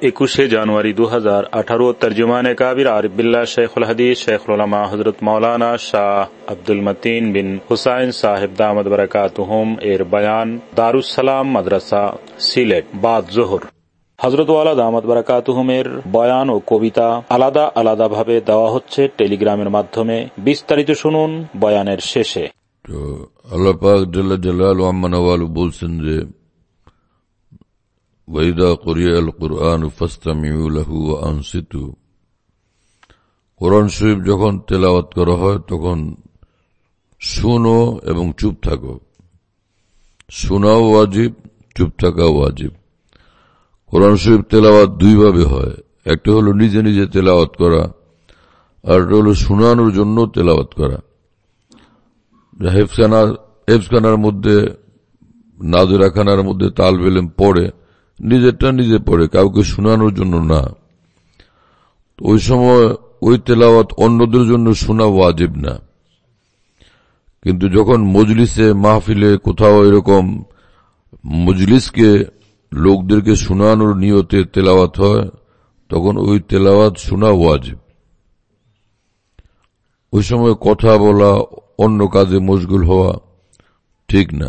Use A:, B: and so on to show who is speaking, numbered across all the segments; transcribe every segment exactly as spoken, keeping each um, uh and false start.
A: একুশে জানুয়ারি দু হাজার আঠারো তর্জমানে কাবির আরিফ বিল্লাহ শেখুল হাদিস শেখুল উলামা হযরত মাওলানা শাহ আব্দুল মতিন বিন হুসাইন সাহেব দামাত বারাকাতুহুম এর বয়ান দারুস সালাম মাদ্রাসা সিলেট বাদ জোহর। হযরত ওয়ালা দামাত বারাকাতুহুমের বয়ান ও কবিতা আলাদা আলাদা ভাবে দেওয়া হচ্ছে টেলিগ্রামের মাধ্যমে। বিস্তারিত শুনুন বয়ানের শেষে।
B: তো আল্লাহ পাক জাল্লা জালালু আম্মা নওয়ালু বলছেন যে ওয়াইদা কুরিয়াল কুরআন ফাসতামিউ লাহু ওয়া আনসিতু, কোরআন শরীফ যখন তেলাওয়াত করা হয় তখন শুনো এবং চুপ থাকো। শোনাও ওয়াজিব, চুপ থাকাও ওয়াজিব। কোরআন শরীফ তেলাওয়াত দুইভাবে হয়, একটা হলো নিজে নিজে তেলাওয়াত করা, আর একটা হলো শোনানোর জন্য তেলাওয়াত করা। হেফখানার হেফখানার মধ্যে নাজরাখানার মধ্যে তালবে ইলম পড়ে, নিজেরটা নিজে পড়ে, কাউকে শোনানোর জন্য না। ওই সময় ওই তেলাওয়াত অন্যদের জন্য শোনা ওয়াজিব না। কিন্তু যখন মজলিসে মাহফিলে কোথাও এরকম মজলিসকে লোকদেরকে শোনানোর নিয়তে তেলাওয়াত হয়, তখন ওই তেলাওয়াত শোনা ওয়াজিব। ওই সময় কথা বলা, অন্য কাজে মশগুল হওয়া ঠিক না।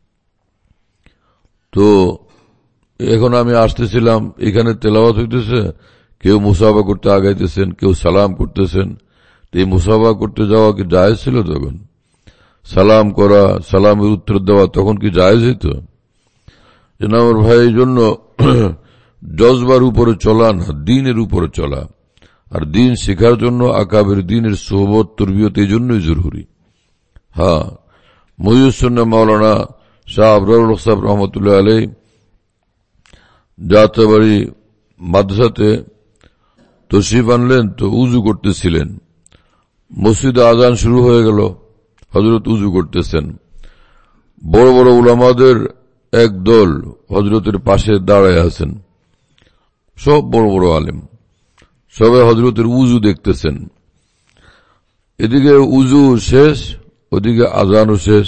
B: তো এখন আমি আসতেছিলাম, এখানে তেলাওয়াত হইতেছে, কেউ মুসাফা করতে আগাইতেছেন, কেউ সালাম করতেছেন। এই মুসাফা করতে যাওয়া কি জায়েজ ছিল? তখন সালাম করা, সালামের উত্তর দেওয়া তখন কি জায়েজ হইত? আমার ভাই, এই জন্য জজবার উপরে চলা না, দিনের উপরে চলা। আর দিন শেখার জন্য আকাবের দিনের সোহবত তরবিয়ত এই জন্যই জরুরি। হ্যাঁ, মুহিউস-সুন্নাহ মাওলানা শাহ আবরারুল হক সাহেব রহমতুল্লাহ আলাইহি যাত্রাবাড়ি মাদ্রাসাতে তশরিফ আনলেন, তো উজু করতেছিলেন। মসজিদে আজান শুরু হয়ে গেল, হযরত উজু করতেছেন। বড় বড় উলামাদের এক দল হযরতের পাশে দাঁড়ায় আছেন, সব বড় বড় আলেম, সবাই হযরতের উজু দেখতেছেন। এদিকে উজু শেষ, ওদিকে আজানও শেষ।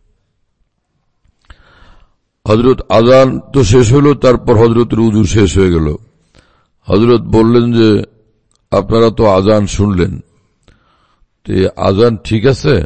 B: হযরত আজান তো শেষ হলো, তারপর হযরতের উজু শেষ হয়ে গেল। হযরত বললেন যে আপনারা তো আজান শুনলেন, তো আজান ঠিক আছে?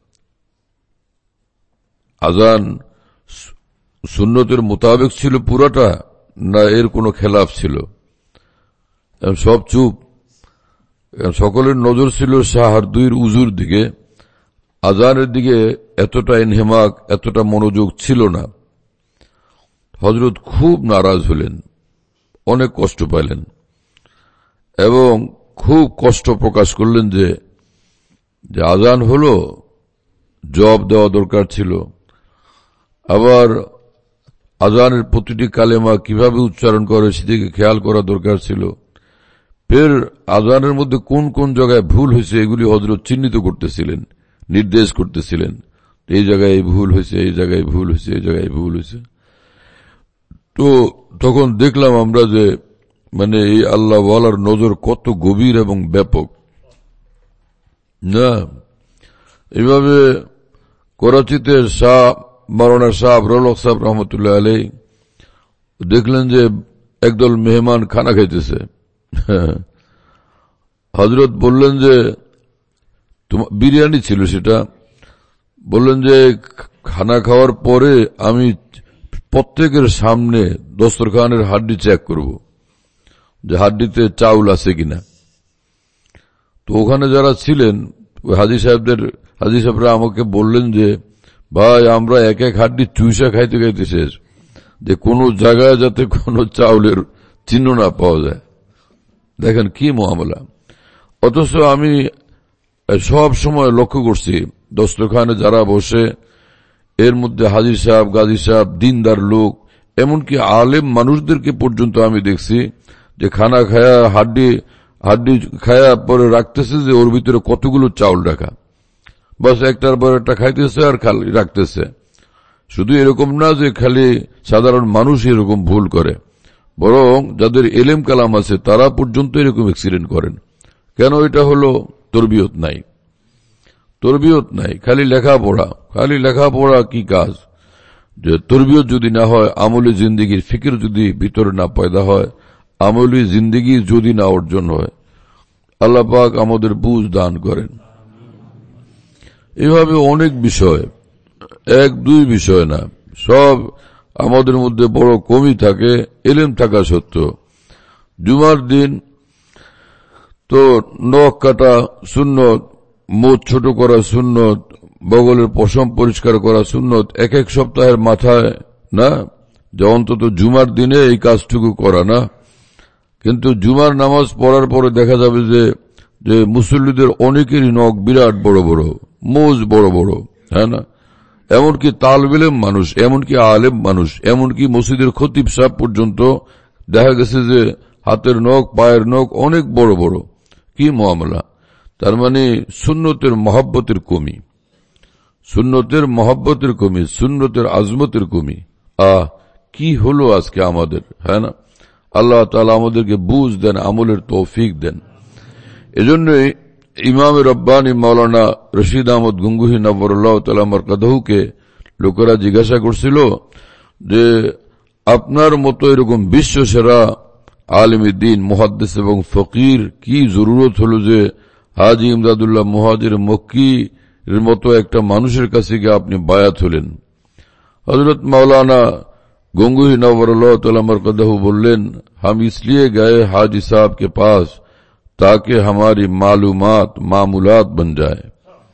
B: আজান সুন্নতের মোতাবেক ছিল পুরাটা, না এর কোনো খেলাফ ছিল? সব চুপ। সকলের নজর ছিল শাহরদুইর উজুর দিকে, আজানের দিকে এতটা ইনহেমাক, এতটা মনোযোগ ছিল না। হযরত খুব নারাজ হলেন, অনেক কষ্ট পাইলেন এবং খুব কষ্ট প্রকাশ করলেন যে আজান হলো, জবাব দেওয়া দরকার ছিল। আবার আজানের প্রতিটি কালেমা কিভাবে উচ্চারণ করে সেদিকে খেয়াল করা দরকার ছিল। ফের আজানের মধ্যে কোন কোন জায়গায় ভুল হয়েছে এগুলি হযরত চিহ্নিত করতেছিলেন, নির্দেশ করতেছিলেন। এই জায়গায় ভুল হয়েছে, এই জায়গায় ভুল হয়েছে, এই জায়গায় ভুল হয়েছে। তো তখন দেখলাম আমরা যে মানে এই আল্লাহ ওয়ালার নজর কত গভীর এবং ব্যাপক। না, এইভাবে করাচিতে শাহ মাওলানা শাহ আবরারুল হক সাহেব রহমতুল্লাহ আলাইহি দেখলেন যে একদল মেহমান খানা খাইতেছে। হযরত বললেন যে বিরিয়ানি ছিল সেটা, বললেন যে খানা খাওয়ার পরে আমি প্রত্যেকের সামনে দস্তরখানের হাড্ডি চেক করব যে হাড্ডিতে চাউল আছে কিনা। তো ওখানে যারা ছিলেন হাজী সাহেবদের হাজী সাহেবরা আমাকে বললেন যে ভাই, আমরা এক এক হাড্ডি চুইসা খাইতে খাইতে শেষ, যে কোনো জায়গায় যাতে কোনো চাউলের চিহ্ন না পাওয়া যায়। দেখেন কি মুআমালা। অথচ আমি সব সময় লক্ষ্য করছি দস্তরখানে যারা বসে, এর মধ্যে হাজী সাহেব, গাজী সাহেব, দিনদার লোক, এমনকি আলেম মানুষদেরকে পর্যন্ত আমি দেখছি যে খানা খায়া হাড্ডি হাড্ডি খায়া পরে রাখতেছে যে ওর ভিতরে কতগুলো চাউল রাখা, বাস একটার পর একটা খাইতেছে আর খালি রাখতেছে। শুধু এরকম না যে খালি সাধারণ মানুষ এরকম ভুল করে, বরং যাদের এলেম কালাম আছে তারা পর্যন্ত এরকম অ্যাক্সিডেন্ট করেন। কেন? এটা হলো তরবিয়ত নাই, তরবিয়ত নাই, খালি লেখাপড়া। খালি লেখাপড়া কি কাজ? যে তরবিয়ত যদি না হয়, আমলে জিন্দেগির ফিকির যদি ভিতরে না পয়দা হয়, আমলি জিন্দেগি যদি না অর্জন হয়। আল্লাহ পাক আমাদের বুঝ দান করেন। এভাবে অনেক বিষয়, এক দুই বিষয় না, সব আমাদের মধ্যে বড় কমই থাকে ইলম থাকা সত্ত্বেও। জুমার দিন তো নখ কাটা সুন্নত, মুখ ছোট করা সুন্নত, বগলের পশম পরিষ্কার করা সুন্নত, এক এক সপ্তাহের মাথায় না, যে অন্তত জুমার দিনে এই কাজটুকু করা না। কিন্তু জুমার নামাজ পড়ার পরে দেখা যাবে যে যে মুসল্লিদের অনেকেরই নখ বিরাট বড় বড়, মোজ বড় বড়, হ্যাঁ না। এমনকি তালবেলেম মানুষ, এমনকি আলেম মানুষ, এমনকি মসজিদের খতিব সাহেব পর্যন্ত দেখা গেছে যে হাতের নখ, পায়ের নখ অনেক বড় বড়। কি মামলা! তার মানে সুন্নতের মহব্বতের কমি, সুন্নতের মহব্বতের কমি, সুন্নতের আজমতের কমি। আহ কি হলো আজকে আমাদের, হ্যাঁ না। আল্লাহ তাআলা আমাদেরকে বুঝ দেন, আমলের তৌফিক দেন। এজন্যই ইমাম রব্বানী মাওলানা রশিদ আহমদ গঙ্গুহি নবরুল্লাহ তাআলা মারকাদাহুকে লোকেরা জিজ্ঞাসা করছিল যে আপনার মতো এরকম বিশ্ব সেরা আলিমে দ্বীন, মুহাদ্দিস এবং ফকির কি জরুরত হলো যে হাজী ইমদাদুল্লাহ মুহাজির মক্কি এর মতো একটা মানুষের কাছে গিয়ে আপনি বায়াত হলেন। হযরত মাওলানা गंगूही नवरल्लाह तआला मरकदहू बोलें, हम इसलिए गए हाजी साहब के पास ताकि हमारी मालूमात मामूलात बन जाए।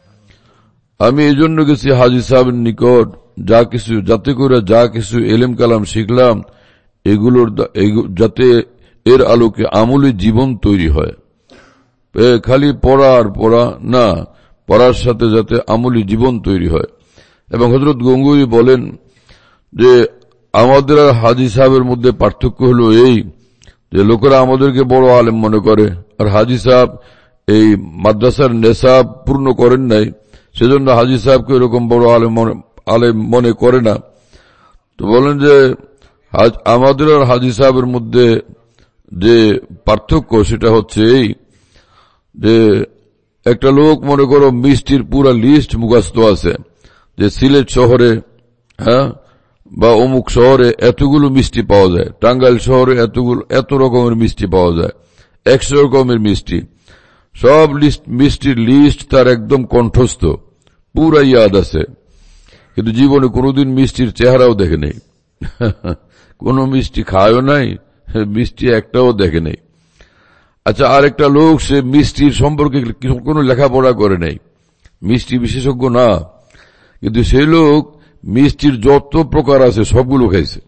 B: আমি এই জন্য গেছি হাজি সাহেবের নিকট, যা কিছু যাতে করে যা কিছু এলেম কালাম শিখলাম এগুলোর যাতে এর আলোকে আমলি জীবন তৈরি হয়। খালি পড়া আর পড়া না, পড়ার সাথে যাতে আমলি জীবন তৈরি হয়। এবং হযরত গঙ্গুহি বলেন যে আমাদের আর হাজি সাহেবের মধ্যে পার্থক্য হলো এই যে লোকেরা আমাদেরকে বড় আলেম মনে করে, আর হাজি সাহেব এই মাদ্রাসার নেশাব পূর্ণ করেন নাই, সেজন্য হাজি সাহেবকে এরকম বড় আলেম আলেম মনে করে না। তো বলেন যে আমাদের আর হাজি সাহেবের মধ্যে যে পার্থক্য সেটা হচ্ছে এই যে একটা লোক মনে করো মিষ্টির পুরা লিস্ট মুখস্থ আছে যে সিলেট শহরে, হ্যাঁ, বা অমুক শহরে এতগুলো মিষ্টি পাওয়া যায়, টাঙ্গাইল শহরে এতগুলো এত রকমের মিষ্টি পাওয়া যায়, একশো রকমের মিষ্টি, সব লিস্ট মিষ্টির লিস্ট তার একদম কণ্ঠস্থ, পুরা ইয়াদ আছে, কিন্তু জীবনে কোনোদিন মিষ্টির চেহারাও দেখে নেই, কোনো মিষ্টি খায়ও নাই, মিষ্টি একটাও দেখে নেই। আচ্ছা, আরেকটা লোক সে মিষ্টির সম্পর্কে কোনো লেখাপড়া করে নাই, মিষ্টি বিশেষজ্ঞ না, কিন্তু সেই লোক মিষ্টির যত প্রকার আছে সবগুলো খাইছে,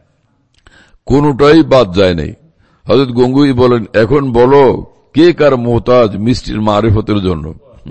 B: কোনটাই বাদ যায় নাই। হযরত গঙ্গুহি বলেন, এখন বলো কে কার মোহতাজ মিষ্টির মারিফতের জন্য?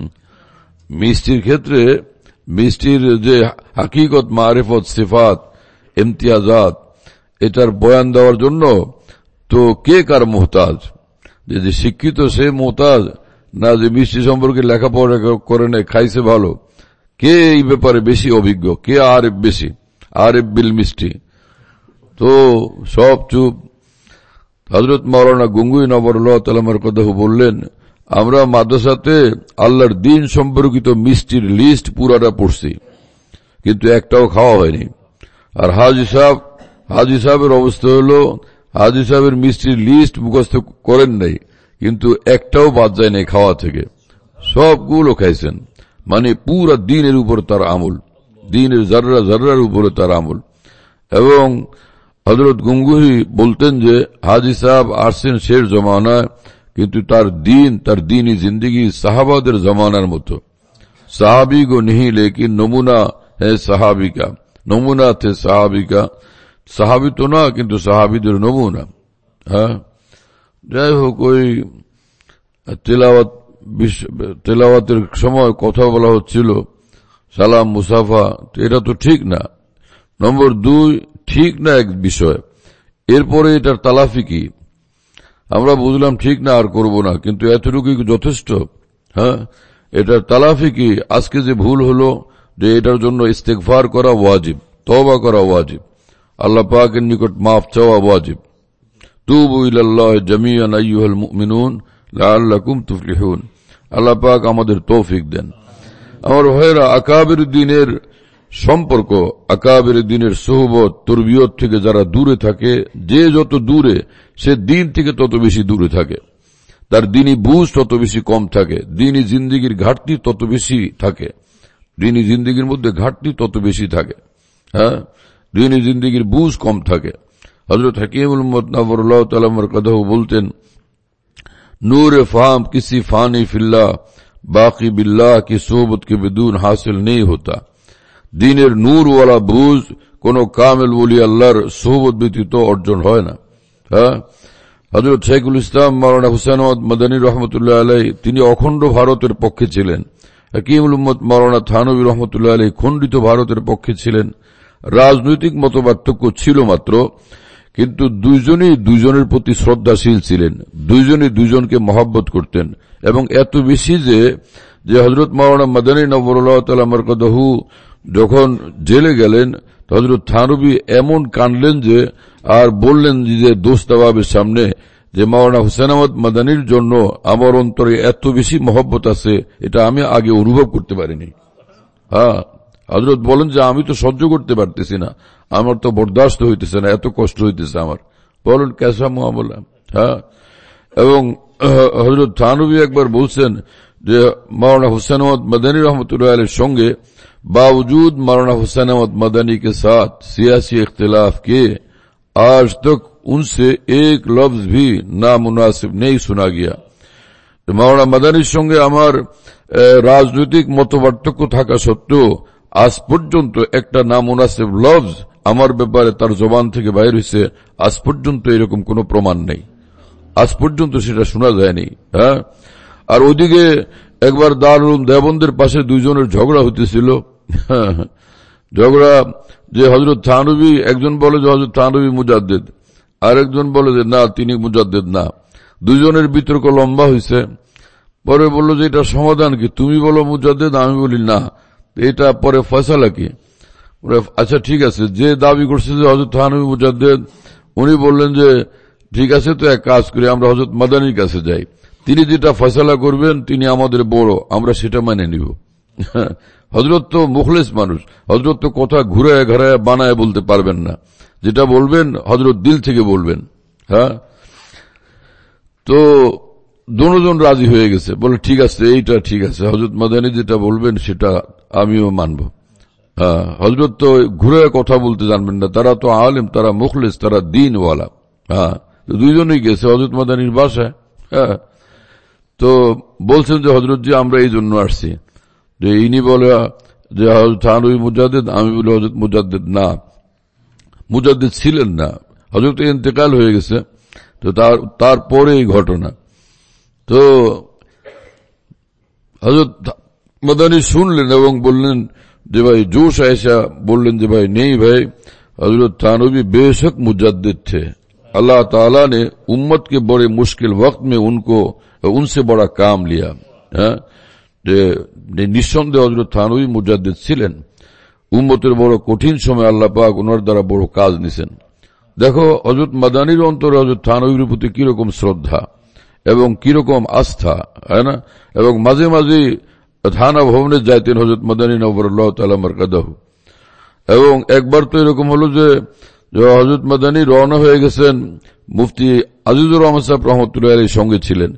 B: মিষ্টির ক্ষেত্রে মিষ্টির যে হাকিকত, মারিফত, সিফাত, ইমতিয়াজাত, এটার বয়ান দেওয়ার জন্য তো কে কার মোহতাজ? যে শিক্ষিত সে মোহতাজ না যে মিষ্টি সম্পর্কে লেখাপড়া করে নেই, খাইছে ভালো? কে এই ব্যাপারে বেশি অভিজ্ঞ? কে আরেফ বেশি? আরেফ বিল মিষ্টি? তো সব চুপ। হযরত মাওলানা গঙ্গুহি নবরুল্লাহ তাআলা মারকাদাহু বললেন, আমরা মাদ্রাসাতে আল্লাহর দ্বীন সম্পর্কিত মিষ্টির লিস্ট পুরাটা পড়ছি, কিন্তু একটাও খাওয়া হয়নি। আর হাজি সাহেব হাজি সাহেবের অবস্থা হলো, হাজি সাহেবের মিষ্টির লিস্ট মুখস্থ করেন নাই, কিন্তু একটাও বাদ যায় নাই খাওয়া থেকে, সবগুলো খাইছেন। মানে পুরা দ্বীনের উপর তার আমল, দ্বীনের জাররা জাররার উপরে তার আমল। এবং হযরত গঙ্গুহি বলতেন যে হাজি সাহেব আসছেন শের জমানায়, কিন্তু তার দ্বীন, তার দ্বীনি জিন্দগি সাহাবাদের জমানার মতো। সাহাবি গো नहीं लेकिन नमूना है সাহাবি का, নমুনা थे সাহাবি का, সাহাবি তো না কিন্তু সাহাবিদের নমুনা। হ্যাঁ, যাই হোক, ওই তেলাওয়াত তেলাওয়াতের সময় কথা বলা হচ্ছিল সালাম মুসাফা, এটা তো ঠিক না। নম্বর দুই, ঠিক না এক বিষয়, এরপরে এটার তালাফি কি? আমরা বুঝলাম ঠিক না, আর করব না, কিন্তু এতটুকুই যথেষ্ট? হ্যাঁ, এটার তালাফি কি? আজকে যে ভুল হলো, যে এটার জন্য ইস্তেগফার করা ওয়াজিব, তওবা করা ওয়াজিব, আল্লাহ পাকের নিকট মাফ চাওয়া ওয়াজিব। তুবু ইলাল্লাহি জামিআন আইয়ুহাল মুমিনুন লাআল্লাকুম তুফলিহুন। আল্লাহ পাক আমাদের তৌফিক দেন। আমার ভাইয়েরা, আকাবির দ্বীনের সম্পর্ক, আকাবের দিনের সোহবত তরবিয়ত থেকে যারা দূরে থাকে, যে যত দূরে সে দিন থেকে তত বেশি দূরে থাকে, তার দিনই বুঝ তত বেশি কম থাকে, দিনই জিন্দিগির ঘাটতি তত বেশি থাকে, দিনই জিন্দিগির মধ্যে ঘাটতি তত বেশি থাকে, হ্যাঁ, দিনই জিন্দিগির বুঝ কম থাকে। হযরত হাকিমুল উম্মত নওয়ারুল্লাহ তাআলা মারকাদাহু বলতেন, নূর-ए फाहम किसी फानी फिल्ला बाकी बिल्लाह की सोबत के बिदून हासिल नहीं होता। দিনের নূর ওয়ালা বুঝ কোন কামেল ওলি আল্লাহর সোহবত ব্যতীত অর্জন হয় না। হ্যাঁ, হযরত শাইখুল ইসলাম মাওলানা হুসাইন আহমদ মাদানী রহমতুল্লাহ আলাইহি তিনি অখণ্ড ভারতের পক্ষে ছিলেন। হাকিমুল উম্মত মাওলানা থানভী রহমতুল্লাহ আলাইহি খণ্ডিত ভারতের পক্ষে ছিলেন। রাজনৈতিক মতপার্থক্য ছিল মাত্র, কিন্তু দুইজনই দুইজনের প্রতি শ্রদ্ধাশীল ছিলেন, দুইজনই দুইজনকে মহব্বত করতেন, এবং এত বেশি যে যে হযরত মাওলানা মাদানী নওয়ারুল্লাহ তাআলা মারকাদাহু যখন জেলে গেলেন, হযরত থানভী এমন কাঁদলেন যে আর বললেন যে দোস্তাবাবের সামনে যে মাওলানা হুসাইন আহমদ মাদানীর জন্য আমার অন্তরে এত বেশি মহব্বত আছে, এটা আমি আগে অনুভব করতে পারিনি। হ্যাঁ, হযরত বলেন যে আমি তো সহ্য করতে পারতেছি না, আমার তো বরদাস্ত হইতেছে না, এত কষ্ট হইতেছে আমার। বলেন কেসা মুআমালা। হ্যাঁ, এবং হযরত থানভী একবার বলছেন যে মাওলানা হুসাইন আহমদ মাদানী রহমতুল্লাহ আলাইহির সঙ্গে बावजूद मौलाना हुसैन अहमद मदनी के साथ सियासी इख्तिलाफ के आज तक उनसे एक लफ्ज भी नामुनासिब नहीं सुना गया। मौलाना मदनीর সঙ্গে আমার রাজনৈতিক মতপার্থক্য থাকা সত্ত্বেও আজ পর্যন্ত একটা নামুনাসিব লফজ আমার ব্যাপারে তার জবান থেকে বাইর হয়েছে, আজ পর্যন্ত এরকম কোনো প্রমাণ নেই, আজ পর্যন্ত সেটা শোনা যায়নি। হ্যাঁ, আর ওদিকে একবার দারুল উলুম দেওবন্দের পাশে দুইজনের ঝগড়া হইতেছিল। ঝগড়া যে হযরত থানভী, একজন বলে যে হযরত থানভী মুজাদ্দিদ, আর একজন বলে যে না তিনি মুজাদ্দিদ না। দুইজনের বিতর্ক লম্বা হয়েছে। পরে বলল যে এটা সমাধান কি, তুমি বলো মুজাদ্দিদ, আমি বলি না, এটা পরে ফয়সালা কি? আচ্ছা ঠিক আছে, যে দাবি করছে যে হযরত থানভী মুজাদ্দিদ, উনি বললেন যে ঠিক আছে, তো এক কাজ করি, আমরা হযরত মাদানীর কাছে যাই, তিনি যেটা ফয়সালা করবেন তিনি আমাদের বড়, আমরা সেটা মানে নিব। হযরত তো মুখলেস মানুষ, হযরত তো কথা ঘুরায় ঘুরায় বানায় বলতে পারবেন না, যেটা বলবেন হযরত দিল থেকে বলবেন। হ্যাঁ, তো দুজন রাজি হয়ে গেছে, বলে ঠিক আছে, এইটা ঠিক আছে, হযরত মাদানী যেটা বলবেন সেটা আমিও মানব। হ্যাঁ, হযরত তো ঘুরায় কথা বলতে জানবেন না, তারা তো আলেম, তারা মুখলেস, তারা দ্বীনওয়ালা। হ্যাঁ, তো দুইজনই গেছে হযরত মাদানীর বাসায়। হ্যাঁ, তো বলছেন যে হযরত জি আমরা এই জন্য আসছি, যে ইনি বলে যে হযরত থানভী মুজাদ্দিদ, আমি বলি হযরত মুজাদ্দিদ না, মুজাদ্দিদ ছিলেন না, হযরত ইন্তেকাল হয়ে গেছে। তো তার তারপরে এই ঘটনা। তো হযরত মাদানী শুনলেন এবং বললেন যে ভাই जोश ऐसा, বললেন যে ভাই नहीं भाई, हजरत थानवी बेशक मुजद्दिद थे, अल्लाह ताला ने उम्मत के बड़े मुश्किल वक्त में उनको उनसे बड़ा काम लिया। নিঃসন্দেহে হযরত থানভী মুজাদ্দিদ ছিলেন, উম্মতের বড় কঠিন সময় আল্লাহ পাক ওনার দ্বারা বড় কাজ নিছেন। দেখো হযরত মাদানীর অন্তরে হযরত থানভীর প্রতি কিরকম শ্রদ্ধা এবং কিরকম আস্থা, হয় না? এবং মাঝে মাঝে থানা ভবনে যাইতেন হযরত মাদানী নওয়ারুল্লাহ তাআলা মারকাদাহু। এবং একবার তো এরকম হলো যে হযরত মাদানী রওনা হয়ে গেছেন, মুফতি আজিজুর রহমান সাহেব রহমতুল্লাহ আলাইহির সঙ্গে ছিলেন,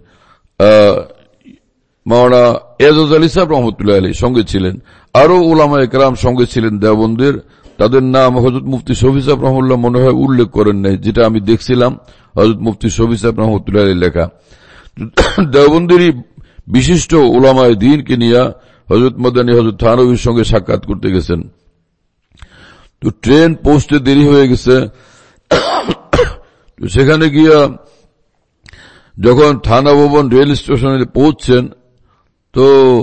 B: মাওলানা এজাজ আলী সাহেব রহমতুল্লাহ আলাইহির সঙ্গে ছিলেন, আরো উলামা একরাম সঙ্গে ছিলেন দেওবন্দের। তাদের নাম হযরত মুফতি শফি সাহেব রহমতুল্লাহ মনে হয় উল্লেখ করেন নাই, যেটা আমি দেখছিলাম হযরত মুফতি শফি সাহেব রহমতুল্লাহ আলাইহির লেখা। দেওবন্দেরই বিশিষ্ট উলামায়ে দ্বীনকে নিয়ে হযরত মাদানী হযরত থানভীর সঙ্গে সাক্ষাৎ করতে গেছেন। তো ট্রেন পৌঁছতে দেরি হয়ে গেছে। সেখানে গিয়া যখন থানা ভবন রেল স্টেশনে পৌঁছছেন, তো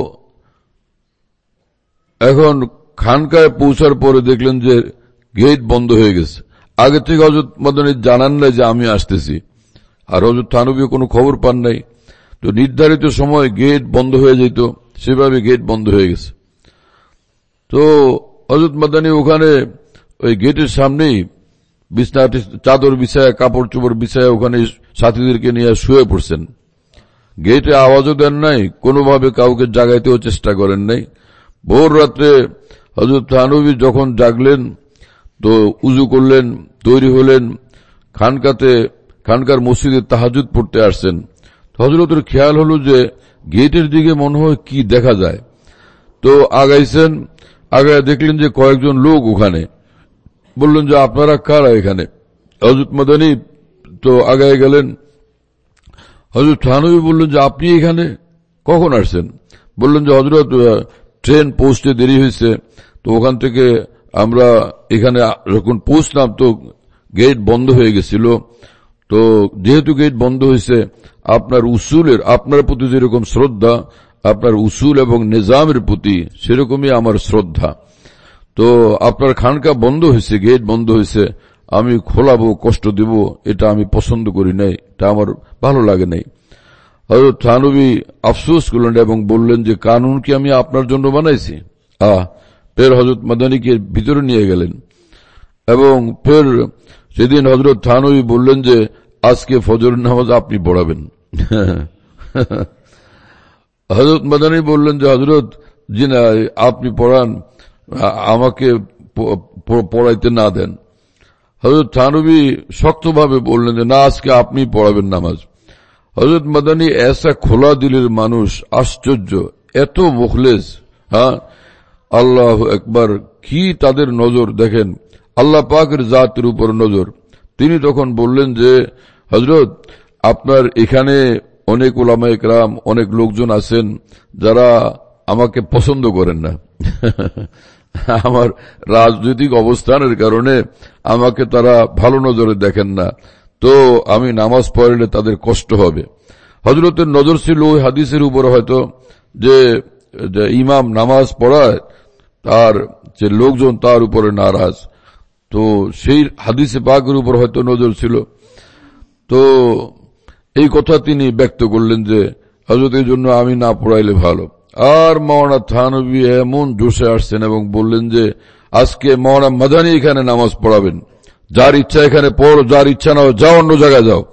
B: এখন খানকায় পৌঁছার পরে দেখলেন যে গেট বন্ধ হয়ে গেছে। আগে থেকে হযরত মাদানী জানান নাই যে আমি আসতেছি, আর হযরত থানভী কোনো খবর পান নাই। তো নির্ধারিত সময় গেট বন্ধ হয়ে যেত, সেভাবে গেট বন্ধ হয়ে গেছে। তো হযরত মাদানী ওখানে ওই গেটের সামনেই বিছনা চাদর বিছায়, কাপড় চোপড় বিছায় ওখানে সাথীদেরকে নিয়ে শুয়ে পড়ছেন। গেটে আওয়াজও দেন নাই, কোনোভাবে কাউকে জাগাইতেও চেষ্টা করেন নাই। ভোর রাত্রে হযরত থানভী যখন জাগলেন তো উযু করলেন, তৈরি হলেন, খানকাতে খানকার মসজিদে তাহাজ্জুদ পড়তে আসছেন। হযরতের খেয়াল হলো যে গেটের দিকে মনে হয় কি দেখা যায়, তো আগাইছেন, আগায় দেখলেন যে কয়েকজন লোক ওখানে। বললেন যে আপনারা কারা এখানে? হযরত মাদানী তো আগায় গেলেন। হযরত থানভী বললেন যে আপনি এখানে কখন আসছেন? বললেন যে হযরত ট্রেন পৌঁছতে দেরি হয়েছে, তো ওখান থেকে আমরা এখানে যখন পৌঁছলাম তো গেট বন্ধ হয়ে গেছিল, তো যেহেতু গেট বন্ধ হয়েছে আপনার উসুলের আপনার প্রতি যেরকম শ্রদ্ধা, আপনার উসুল এবং নিজামের প্রতি সেরকমই আমার শ্রদ্ধা। তো আপনার খানকা বন্ধ হয়েছে, গেট বন্ধ হয়েছে, আমি খোলাবো, কষ্ট দেব, এটা আমি পছন্দ করি নাই, এটা আমার ভালো লাগে নাই। হযরত থানভী আফসোস করলেন এবং বললেন যে কানুন কি আমি আপনার জন্য বানাইছি? আহ ফের হযরত মাদানীকে ভিতরে নিয়ে গেলেন এবং ফের সেদিন হযরত থানভী বললেন যে আজকে ফজরের নামাজ আপনি পড়াবেন। হযরত মাদানী বললেন যে হযরত জি না, আপনি পড়ান, আমাকে পড়াইতে না দেন। হযরত থানভী শক্তভাবে বললেন যে না, আজকে আপনি পড়াবেন নামাজ। হযরত মাদানী এসা খোলা দিলের মানুষ, আশ্চর্য, এত মুখলেস। হ্যাঁ, আল্লাহু আকবার, কি তাদের নজর দেখেন, আল্লাহ পাকের জাতের উপর নজর। তিনি তখন বললেন যে হযরত আপনার এখানে অনেক উলামায়ে কেরাম, অনেক লোকজন আছেন যারা আমাকে পছন্দ করেন না। আমার রাজনৈতিক অবস্থানের কারণে আমাকে তারা ভালো নজরে দেখেন না, তো আমি নামাজ পড়লে তাদের কষ্ট হবে। হযরতের নজর ছিল ওই হাদিসের উপর, হয়তো যে ইমাম নামাজ পড়ায় তার যে লোকজন তার উপরে নারাজ, তো সেই হাদিসে পাকের উপর হয়তো নজর ছিল। তো এই কথা তিনি ব্যক্ত করলেন যে হযরত এই জন্য আমি না পড়াইলে ভালো। আর মাওলানা থানভী এমন জোশে আসছেন এবং বললেন যে আজকে মাওলানা মাদানী এখানে নামাজ পড়াবেন, যার ইচ্ছা এখানে পড়ো, যার ইচ্ছা না যাও অন্য জায়গায় যাও।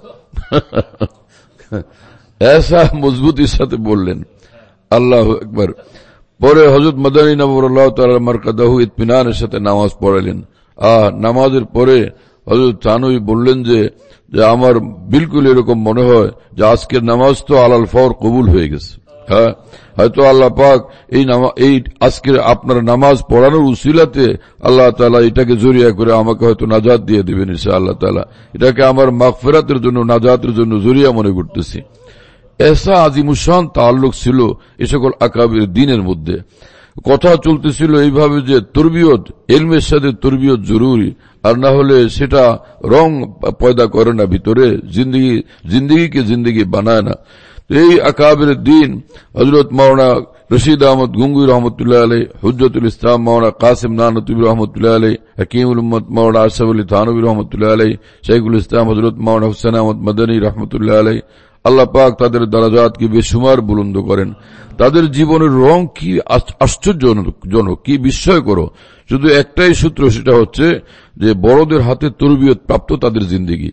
B: এসা মজবুতির সাথে বললেন, আল্লাহু আকবার। পরে হযরত মাদানী নওয়ারাল্লাহু তাআলা মারকাদাহু ইতমিনানের সাথে নামাজ পড়ালেন। আহ নামাজের পরে হযরত থানভী বললেন যে আমার বিলকুল এরকম মনে হয় যে আজকের নামাজ তো আলাল ফওর কবুল হয়ে গেছে। হ্যাঁ, হয়তো আল্লাহ পাক এই এই আজকের আপনার নামাজ পড়ানোর উসিলাতে আল্লাহ তাআলা এটাকে জরিয়া করে আমাকে হয়তো নাজাত দিয়ে দিবেন ইনশাআল্লাহ তাআলা। এটাকে আমার মাগফিরাতের জন্য, নাজাতের জন্য জরিয়া মনে করতেছি। এসা আজিমুশান তাআল্লুক ছিল এই সকল আকাবির দ্বীনের মধ্যে। কথা চলতেছিল এইভাবে যে তরবিয়ত, ইলমের সাথে তরবিয়ত জরুরি, আর না হলে সেটা রং পয়দা করে না ভিতরে, জিন্দেগি জিন্দেগিকে জিন্দেগি বানায় না। এই আকাবির দ্বীন হযরত মাওলানা রশিদ আহমদ গঙ্গুই রহমতুল্লাহ আলাইহি, হুজ্জতুল ইসলাম মাওলানা কাসিম নানতুবি রহমতুল্লাহ আলাইহি, হাকিমুল উম্মত মাওলানা আশরাফ আলী থানভী রহমতুল্লাহ আলাইহি, শাইখুল ইসলাম হযরত মাওলানা হুসাইন আহমদ মাদানী রহমতুল্লাহ আলাইহি, আল্লাহ পাক তাদের দারাজাত কি বেশুমার বুলন্দ করেন। তাদের জীবনের রং কি আশ্চর্যজনক, কি বিস্ময়কর। শুধু একটাই সূত্র, সেটা হচ্ছে যে বড়দের হাতে তরবিয়ত প্রাপ্ত তাদের জিন্দেগি,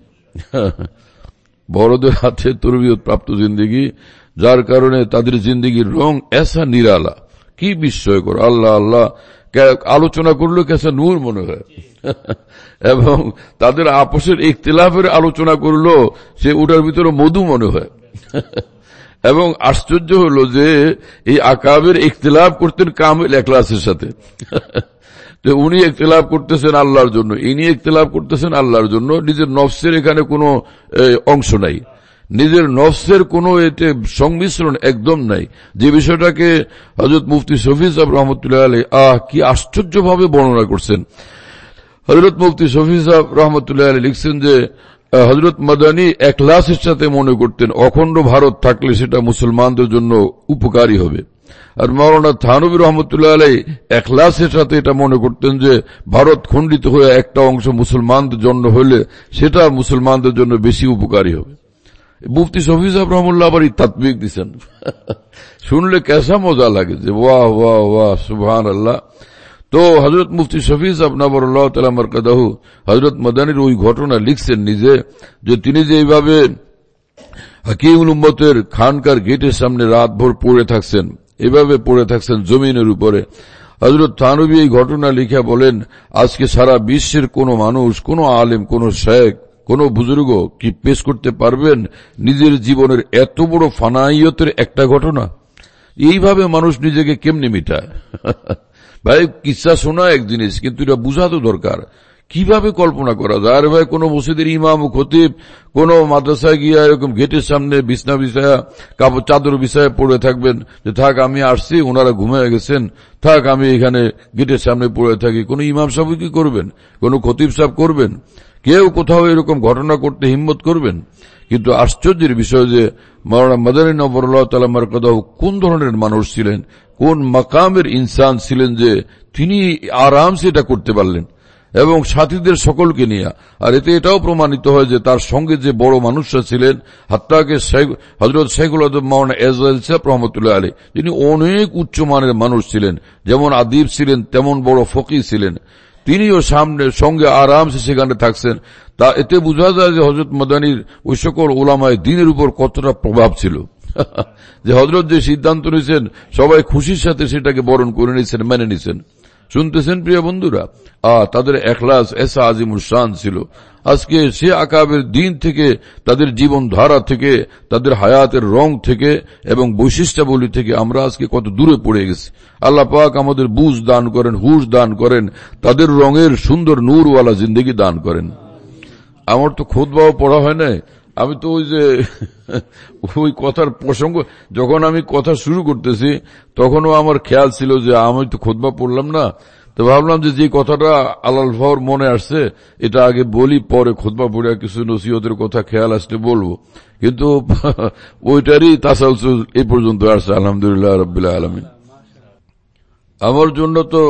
B: বড়দের হাতে তরবিয়ত প্রাপ্ত জিন্দেগি, যার কারণে তাদের জিন্দেগির রং এসা নিরালা, কি বিস্ময়কর। আল্লাহ আল্লাহ, আলোচনা করলো কেসা নূর মনে হয়। এবং তাদের আপসের ইখতিলাফের আলোচনা করলো, সে ওটার ভিতরে মধু মনে হয়। এবং আশ্চর্য হলো যে এই আকাবের ইখতিলাফ করতেন কামিল ইখলাসের সাথে। তো উনি ইখতিলাফ করতেছেন আল্লাহর জন্য, ইনি ইখতিলাফ করতেছেন আল্লাহর জন্য। নিজের নফসের এখানে কোনো অংশ নাই, নিজের নফসের কোনো এতে সংমিশ্রণ একদম নাই, যে বিষয়টাকে হযরত মুফতি শফি সাহেব রহমতুল্লাহ আলাইহি আহ কি আশ্চর্যভাবে বর্ণনা করছেন। হযরত মুফতি শফি সাহেব রহমতুল্লাহ আলাইহি লিখছেন যে হযরত মাদানী ইখলাসের সাথে মনে করতেন অখণ্ড ভারত থাকলে সেটা মুসলমানদের জন্য উপকারী হবে। আর মাওলানা থানভী রহমতুল্লাহ আলাইহি ইখলাসের সাথে এটা মনে করতেন যে ভারত খণ্ডিত হয়ে একটা অংশ মুসলমানদের জন্য হলে সেটা মুসলমানদের জন্য বেশি উপকারী হবে। মুফতি শফি সাহেব রহমতুল্লাহ আবার তাতবিক দিচ্ছেন, শুনলে কেসা মজা লাগে যে ওয়াহ ওয়াহ ওয়াহ সুবহানাল্লাহ। তো হযরত মুফতি শফি সাহেব নওয়ারাল্লাহু তাআলা মারকাদাহু হযরত মাদানীর ওই ঘটনা লিখছেন নিজে, যে তিনি যে এইভাবে হাকিমুল উম্মতের খানকার গেটের সামনে রাত ভর পড়ে থাকছেন, এভাবে পড়ে থাকছেন জমিনের উপরে। হযরত থানভী এই ঘটনা লিখে বলেন, আজকে সারা বিশ্বের কোন মানুষ, কোন আলেম, কোন শেখ, কোন বুজুর্গ কি পেশ করতে পারবেন নিজের জীবনের এত বড় ফানাইয়তের একটা ঘটনা? এইভাবে মানুষ নিজেকে কেমনে মিটায়? ভাই, কিসা শোনা এক জিনিস, কিন্তু এটা বুঝা তো দরকার। কিভাবে কল্পনা করা যায়? আর ভাই, কোন মসজিদের ইমাম ও খতিব কোন মাদ্রাসায় গিয়ে এরকম গেটের সামনে বিছনা বিছায়া কাপড় চাদর বিছায়া পড়ে থাকবেন যে থাক আমি আসছি, ওনারা ঘুমিয়ে গেছেন, থাক আমি এখানে গেটের সামনে পড়ে থাকি। কোন ইমাম সাহেব কি করবেন? কোন খতিব সাহেব করবেন? কেউ কোথাও এরকম ঘটনা করতে হিম্মত করবেন? কিন্তু আশ্চর্যের বিষয় যে মাওলানা মাদানী নওয়ারুল্লাহ তাআলা মারকাদাহু কোন ধরনের মানুষ ছিলেন, কোন মাকামের ইনসান ছিলেন যে তিনি আরামসে এটা করতে পারলেন এবং সাথীদের সকলকে নিয়ে। আর এতে এটাও প্রমাণিত হয় যে তার সঙ্গে যে বড় মানুষরা ছিলেন, হাত্তাকে হযরত শেখুল আদব মাওলানা এজাজ সাহেব রহমতুল্লাহ আলাইহি, যিনি অনেক উচ্চমানের মানুষ ছিলেন, যেমন আদিব ছিলেন তেমন বড় ফকিহ ছিলেন, তিনিও সামনে সঙ্গে আরামসে সেখানে থাকছেন। তা এতে বোঝা যায় যে হযরত মাদানীর ওই সকল উলামায়ে দ্বীনের উপর কতটা প্রভাব ছিল। যে হযরত যে সিদ্ধান্ত নিয়েছেন সবাই খুশির সাথে সেটাকে বরণ করে নিয়েছেন, মেনে নিয়েছেন। শুনতেছেন প্রিয় বন্ধুরা? আহ তাদের এখলাস এসা আজিমুল শান ছিল। আজকে সে আকাবের দিন থেকে, তাদের জীবন ধারা থেকে, তাদের হায়াতের রং থেকে এবং বৈশিষ্ট্যাবলী থেকে আমরা আজকে কত দূরে পড়ে গেছি। আল্লাহ পাক আমাদের বুঝ দান করেন, হুশ দান করেন, তাদের রঙের সুন্দর নূরওয়ালা জিন্দেগি দান করেন। আমার তো খুতবাও পড়া হয় না, আমি তো ওই যে ওই কথার প্রসঙ্গ যখন আমি কথা শুরু করতেছি তখনও আমার খেয়াল ছিল যে আমি তো খুতবা পড়লাম না, তো ভাবলাম যে যে কথাটা আলাল ফাওর মনে আসছে এটা আগে বলি, পরে খুতবা পড়ে কিছু নসিহতের কথা খেয়াল আসলে বলবো। কিন্তু ওইটারই তাসাউসুল এই পর্যন্ত আসছে, আলহামদুলিল্লাহ রাব্বিল আলামিন। আমার জন্য তো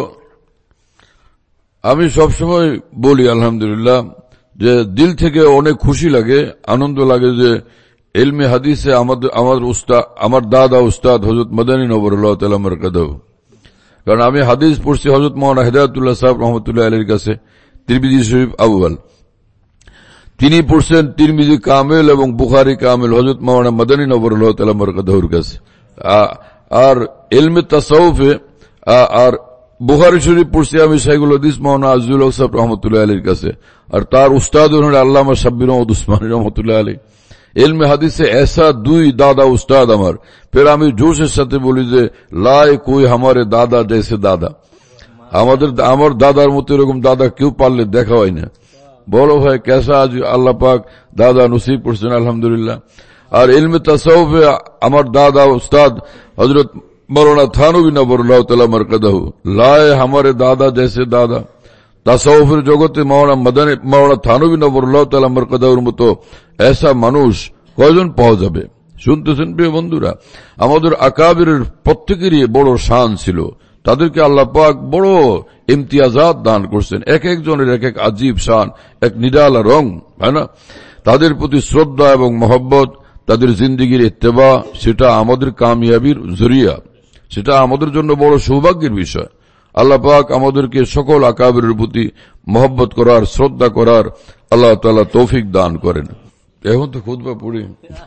B: আমি সবসময় বলি আলহামদুলিল্লাহ যে দিল থেকে অনেক খুশি লাগে, আনন্দ লাগে যে ইলমে হাদিসে আমাদের আমার উস্তাদ, আমার দাদা উস্তাদ হযরত মাদানী নওয়ারুল্লাহ তাআলা মারকাদাহু। কারণ আমি হাদিস পড়ছি হযরত মাওলানা হিদায়াতুল্লাহ সাহেব রহমতুল্লাহ আলাইহির কাছে, তিরমিজি শরীফ আউয়াল। তিনি পড়ছেন তিরমিজি কামিল এবং বুখারী কামিল হযরত মাওলানা মাদানী নওয়ারুল্লাহ তাআলা মারকাদাহুর কাছে। আর ইলমে তাসাউফে আর বুখারী শরীফ পড়ছি আমি শাইখুল হাদিস মাওলানা আজিজুল হক সাহেব রহমতুল্লাহ আলাইহির কাছে, আর তার উস্তাদ হলেন আল্লামা শাব্বির আহমদ উসমানী রহমতুল্লাহ আলাইহি। ইলমে হাদিসে ऐसा দুই দাদা উস্তাদ আমার। ফের আমি জোশের সাথে বলি যে লাই কোই হামারে দাদা জैसे দাদা, আমাদের আমার দাদার মতো এরকম দাদা কেউ পারলে দেখা হয় না। বলো ভাই কেসা আজ আল্লাহ পাক দাদা নসিব করছেন আলহামদুলিল্লাহ। আর ইলমে তাসাউফে আমার দাদা উস্তাদ হযরত মাওলানা থানভী নওয়ারুল্লাহ তাআলা মারকাদাহু, লাই হামারে দাদা জैसे দাদা। তাসাউফের জগতে মাওলানা মাদানী মাওলানা থানভী নওয়ারুল্লাহ তাআলা মারকাদাহুর মতো এসা মানুষ কয়জন পাওয়া যাবে? শুনতেছেন প্রিয় বন্ধুরা? আমাদের আকাবিরের প্রত্যেকেরই বড় শান ছিল, তাদেরকে আল্লাহ পাক বড় ইমতিয়াজাত দান করছেন, এক একজনের এক এক আজীব শান, এক নিরালা রং, হয় না? তাদের প্রতি শ্রদ্ধা এবং মহব্বত, তাদের জিন্দেগির ইত্তেবা, সেটা আমাদের কামিয়াবির জরিয়া, সেটা আমাদের জন্য বড় সৌভাগ্যের বিষয়। আল্লাহ পাক আমাদেরকে সকল আকাবিরের প্রতি মহব্বত করার, শ্রদ্ধা করার আল্লাহ তাআলা তৌফিক দান করেন। এখন তো খুতবা পড়ি।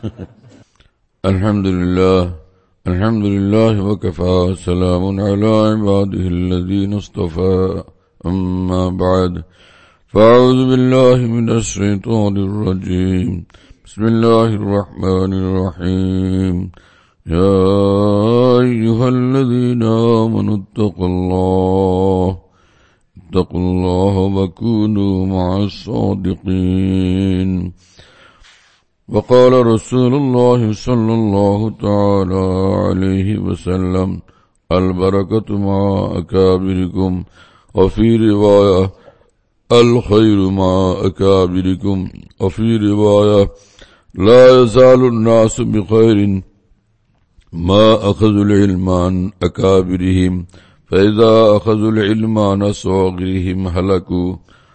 B: আলহামদুলিল্লাহ আলহামদুলিল্লাহ ওয়া কাফা সালামুন আলা ইবাদিহিল্লাযীনা ইসতাফা আম্মা বা'দ ফাউযু বিল্লাহি মিনাশ শাইতানির রাজীম বিসমিল্লাহির রহমানির রহিম ইয়া আইয়ুহাল্লাযীনা আমানু ইত্তাকুল্লাহ ইত্তাকুল্লাহ ওয়া কুনু মা'আস সাদিকিন। وقال رسول الله صلى الله تعالى عليه وسلم البركة مع أكابركم وفي رواية الخير مع أكابركم وفي رواية لا يزال الناس بخير ما أخذوا العلم عن أكابرهم فإذا أخذوا العلم عن صغيرهم هلكوا।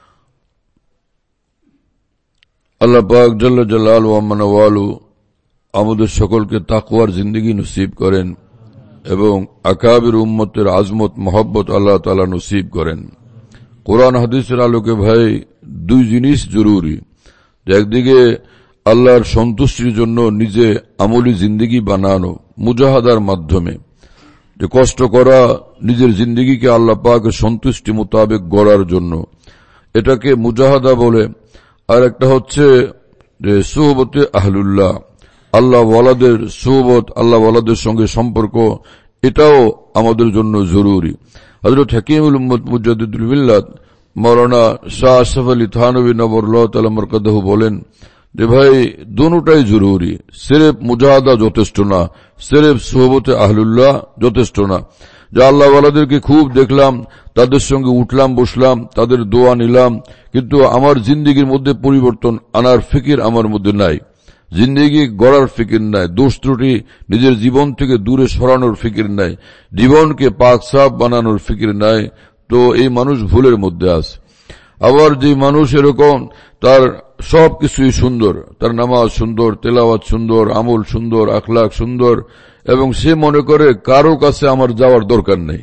B: আল্লাহ পাক জাল্লা জালালু ওয়া মানওয়ালু আমাদের সকলকে তাকওয়ার জিন্দেগি নসিব করেন এবং আকাবির উম্মতের আজমত মহব্বত আল্লাহ তাআলা নসিব করেন। কোরআন হাদিসের আলোকে ভাই দুই জিনিস জরুরি, একদিকে আল্লাহর সন্তুষ্টির জন্য নিজে আমলি জিন্দেগি বানানো মুজাহাদার মাধ্যমে, যে কষ্ট করা নিজের জিন্দেগিকে আল্লাহ পাকের সন্তুষ্টি মোতাবেক গড়ার জন্য, এটাকে মুজাহাদা বলে। আর একটা হচ্ছে যে সুহবতে আহলুল্লাহ, আল্লাহ ওয়ালাদের সুহবত, আল্লাহ ওয়ালাদের সঙ্গে সম্পর্ক, এটাও আমাদের জন্য জরুরি। হযরত হাকিমুল উম্মত মুজাদ্দিদুল মিল্লাত মাওলানা শাহ আশরাফ আলী থানভী নবরুল্লাহ তাআলা মারকাদাহু বলেন যে ভাই দুটোটাই জরুরি, সিরেফ মুজাহাদা যথেষ্ট না, সিরেফ সুহবতে আহলুল্লাহ যথেষ্ট না। যে আল্লাহ ওয়ালাদেরকে খুব দেখলাম, তাদের সঙ্গে উঠলাম বসলাম, তাদের দোয়া নিলাম, কিন্তু আমার জিন্দেগির মধ্যে পরিবর্তন আনার ফিকির আমার মধ্যে নাই, জিন্দেগি গড়ার ফিকির নাই, দোষ ত্রুটি নিজের জীবন থেকে দূরে সরানোর ফিকির নাই, জীবনকে পাক সাফ বানানোর ফিকির নাই, তো এই মানুষ ভুলের মধ্যে আছে। আবার যে মানুষ এরকম, তার সব কিছুই সুন্দর, তার নামাজ সুন্দর, তেলাওয়াত সুন্দর, আমল সুন্দর, আখলাক সুন্দর, এবং সে মনে করে কারো কাছে আমার যাওয়ার দরকার নেই,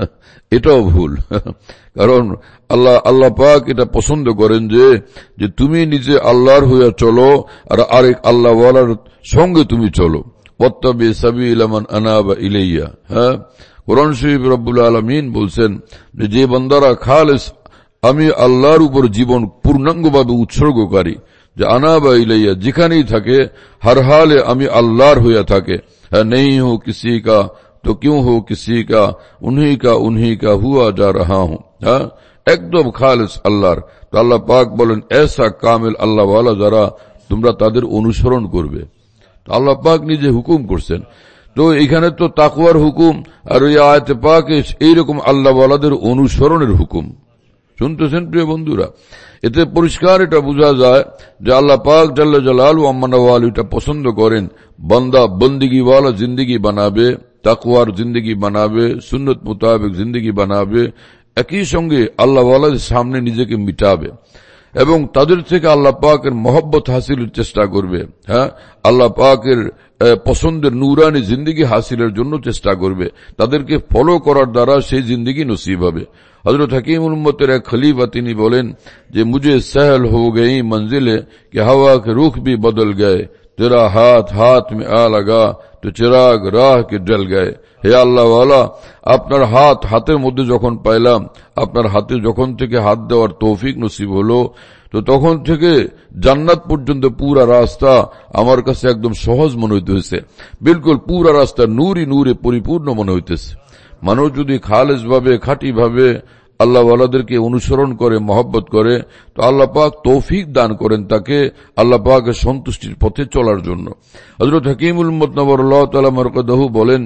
B: এটাও ভুল। কারণ আল্লাহ আল্লাহ পাক এটা পছন্দ করেন যে যে তুমি নিজে আল্লাহর হইয়া চলো আর আরেক আল্লাহ ওয়ালার সঙ্গে তুমি চলো। ওয়াত্তাবি সাবিলা মান আনাবা ইলাইয়া। হ্যাঁ, কোরআন শরীফ রব্বুল আলামিন বলছেন যে বান্দারা খালিস আমি আল্লাহর উপর জীবন পূর্ণাঙ্গভাবে উৎসর্গকারী, যে আনাবা ইলাইয়া যেখানেই থাকে হর হালে আমি আল্লাহর হইয়া থাকে। হ্যাঁ, নেই হো কিসি কা তো क्यों हो किसी का, उन्हीं का उन्हीं का हुआ जा रहा हूं। হ্যাঁ, একদম খালিস আল্লাহর। তো আল্লাহ পাক বলেন এসা কামিল আল্লাহ ওয়ালা যারা, তোমরা তাদের অনুসরণ করবে। তো আল্লাহ পাক নিজে হুকুম করছেন। তো এখানে তো তাকওয়ার হুকুম, আর ওই আয়াতে পাকে এইরকম আল্লাহ ওয়ালাদের অনুসরণের হুকুম। শুনতেছেন প্রিয় বন্ধুরা, এতে পরিষ্কার এটা বোঝা যায় যে আল্লাহ পাক জাল্লা জালালু আম্মা নওয়ালু এটা পছন্দ করেন, বান্দা বন্দিগি ওয়ালা জিন্দেগি বানাবে, তাকওয়ার জিন্দেগি বানাবে, সুন্নত মোতাবেক জিন্দেগি বানাবে, একই সঙ্গে আল্লাহ ওয়ালাদের সামনে নিজেকে মিটাবে এবং তাদের থেকে আল্লাহ পাকের মহব্বত হাসিলের চেষ্টা করবে। হ্যাঁ, আল্লাহ পাকের পছন্দের নূরানি জিন্দেগি হাসিলের জন্য চেষ্টা করবে, তাদেরকে ফলো করার দ্বারা সেই জিন্দেগি নসিব হবে। হযরত হাকিমুল উম্মতের এক খলিফা তিনি বলেন যে মুঝে सहल हो गई मंजिले कि हवा के रुख भी बदल गए, तेरा हाथ हाथ में आ लगा তো চিরাগ রাহ কে জল গয়ে। হে আল্লাহ ওয়ালা, আপনার হাত হাতের মধ্যে যখন পাইলাম, আপনার হাতে যখন থেকে হাত দেওয়ার তৌফিক নসিব হলো, তো তখন থেকে জান্নাত পর্যন্ত পুরা রাস্তা আমার কাছে একদম সহজ মনে হইতেছে, বিলকুল পুরা রাস্তা নূরই নূরে পরিপূর্ণ মনে হইতেছে। মানুষ যদি খালেস ভাবে খাঁটি ভাবে আল্লাহ ওয়ালাদেরকে অনুসরণ করে, মহব্বত করে, তো আল্লাহ পাক তৌফিক দান করেন তাকে আল্লাহ পাকের সন্তুষ্টির পথে চলার জন্য। হযরত হাকিমুল উম্মত নবরুল্লাহ তাআলা মারকাদাহু বলেন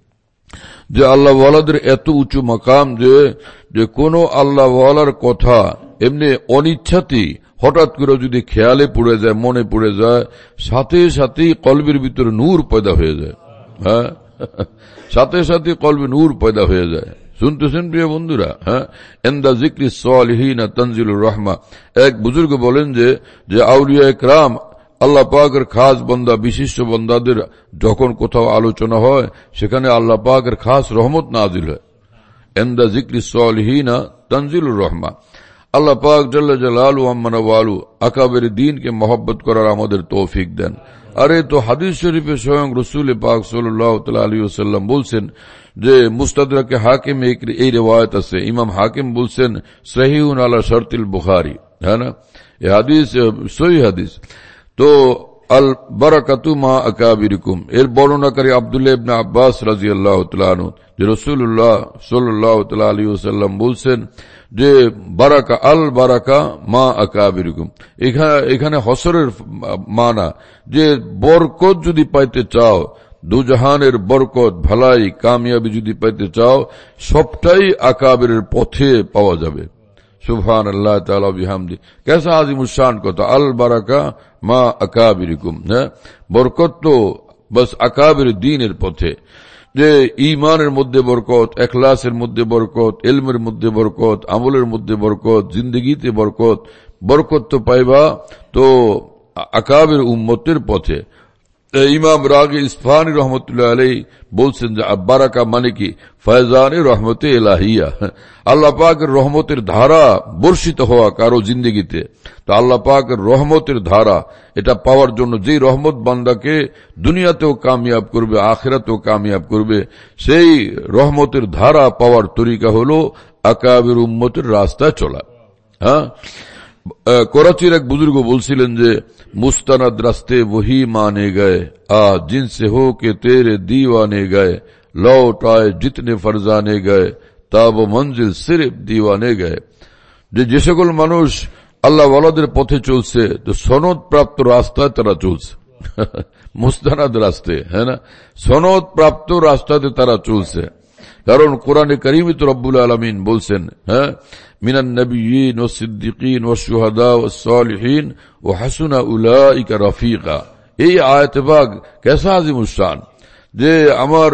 B: যে আল্লাহ ওয়ালাদের এত উঁচু মাকাম যে যে কোন আল্লাহ ওয়ালার কথা এমনি অনিচ্ছাতেই হঠাৎ করে যদি খেয়ালে পড়ে যায়, মনে পড়ে যায়, সাথে সাথেই কলবের ভিতরে নূর পয়দা হয়ে যায়। হ্যাঁ, সাথে সাথে কলবে নূর পয়দা হয়ে যায়। শুনতেছেন প্রিয় বন্ধুরা? হ্যাঁ, ইনদা যিকরি সালিহিন তানজিলুর রাহমা। এক বুজুর্গ বলেন যে যে আউলিয়া ইকরাম আল্লাহ পাকের খাস বান্দা, বিশিষ্ট বান্দাদের যখন কোথাও আলোচনা হয়, সেখানে আল্লাহ পাকের খাস রহমত নাজিল হয়। ইনদা যিকরি সালিহিন তানজিলুর রাহমা। আল্লাহ পাক জাল্লা জালালু আম্মা নওয়ালু আকাবের দ্বীনকে মহব্বত করার আমাদের তৌফিক দেন। আরে তো হাদিস শরীফে স্বয়ং রাসূল পাক সাল্লাল্লাহু তাআলা আলাইহি ওয়াসাল্লাম বলছেন যে মুস্তাদরাকে হাকিম এই রিওয়ায়াত আছে, ইমাম হাকিম বলছেন সহিহুন আলা শারতিল বুখারী। হ্যাঁ না, এই হাদিস সহিহ হাদিস। তো আল বারাকাতু মা আকাবিরিকুম এর বর্ণনাকারী আব্দুল্লাহ ইবনে আব্বাস রাদিয়াল্লাহু তাআলা আনহু যে রাসূলুল্লাহ সাল্লাল্লাহু তাআলা আলাইহি ওয়াসাল্লাম বলছেন যে বারাকা আল বারাকা মা আকাবিরিকুম। এখানে এখানে হসরের মানা যে বরকত যদি পাইতে চাও, দুজাহানের বরকত, ভালাই, কামিয়াবি যদি পাইতে চাও, সবটাই আকাবিরের পথে পাওয়া যাবে। সুবহানাল্লাহ তাআলা বিহামদি। কেসা আজিমুশ শান কথা, আল বারাকা মা আকাবিরিকুম। হ্যাঁ, বরকত তো বাস আকাবির দ্বীনের পথে, যে ঈমানের মধ্যে বরকত, ইখলাসের মধ্যে বরকত, ইলমের মধ্যে বরকত, আমলের মধ্যে বরকত, জিন্দেগিতে বরকত। বরকত তো পাইবা তো আকাবির উম্মতের পথে। ইমাম রাগি ইসফানি রহমতুল্লাহ আলাইহি বলছেন যে বারাকা মানে কি ফয়জানে রহমতে ইলাহিয়া, আল্লাহ পাকের রহমতের ধারা বর্ষিত হওয়া কারো জিন্দেগিতে। তো আল্লাহ পাকের রহমতের ধারা এটা পাওয়ার জন্য যে রহমত বান্দাকে দুনিয়াতেও কামিয়াব করবে আখিরাতেও কামিয়াব করবে, সেই রহমতের ধারা পাওয়ার তরিকা হলো আকাবির উম্মতের রাস্তায় চলা। হ্যাঁ, করাচির এক বুজুর্গ বলছিলেন যে মুস্তানাদ রাস্তে वही माने गए आ जिनसे हो के तेरे दीवाने गए लौट आए जितने फरजाने गए तब मंजिल सिर्फ दीवाने गए। যে যে সকল মানুষ আল্লাহ ওয়ালাদের পথে চলছে তো সনদ প্রাপ্ত রাস্তায় তারা চলছে, মুস্তানাদ রাস্তে, হ্যাঁ না, সনদ প্রাপ্ত রাস্তাতে তারা চলছে। কারণ কোরআনে কারীমে তো রব্বুল আলামিন বলছেন, হ্যাঁ, মিনান নবিয়্যিন ওয়াস সিদ্দিকিন ওয়াস শুহাদা ওয়াস সালিহিন ওয়া হাসুনা উলাইকা রাফিকা। এই আয়াতে পাক কেসা আজিমুস শান যে আমার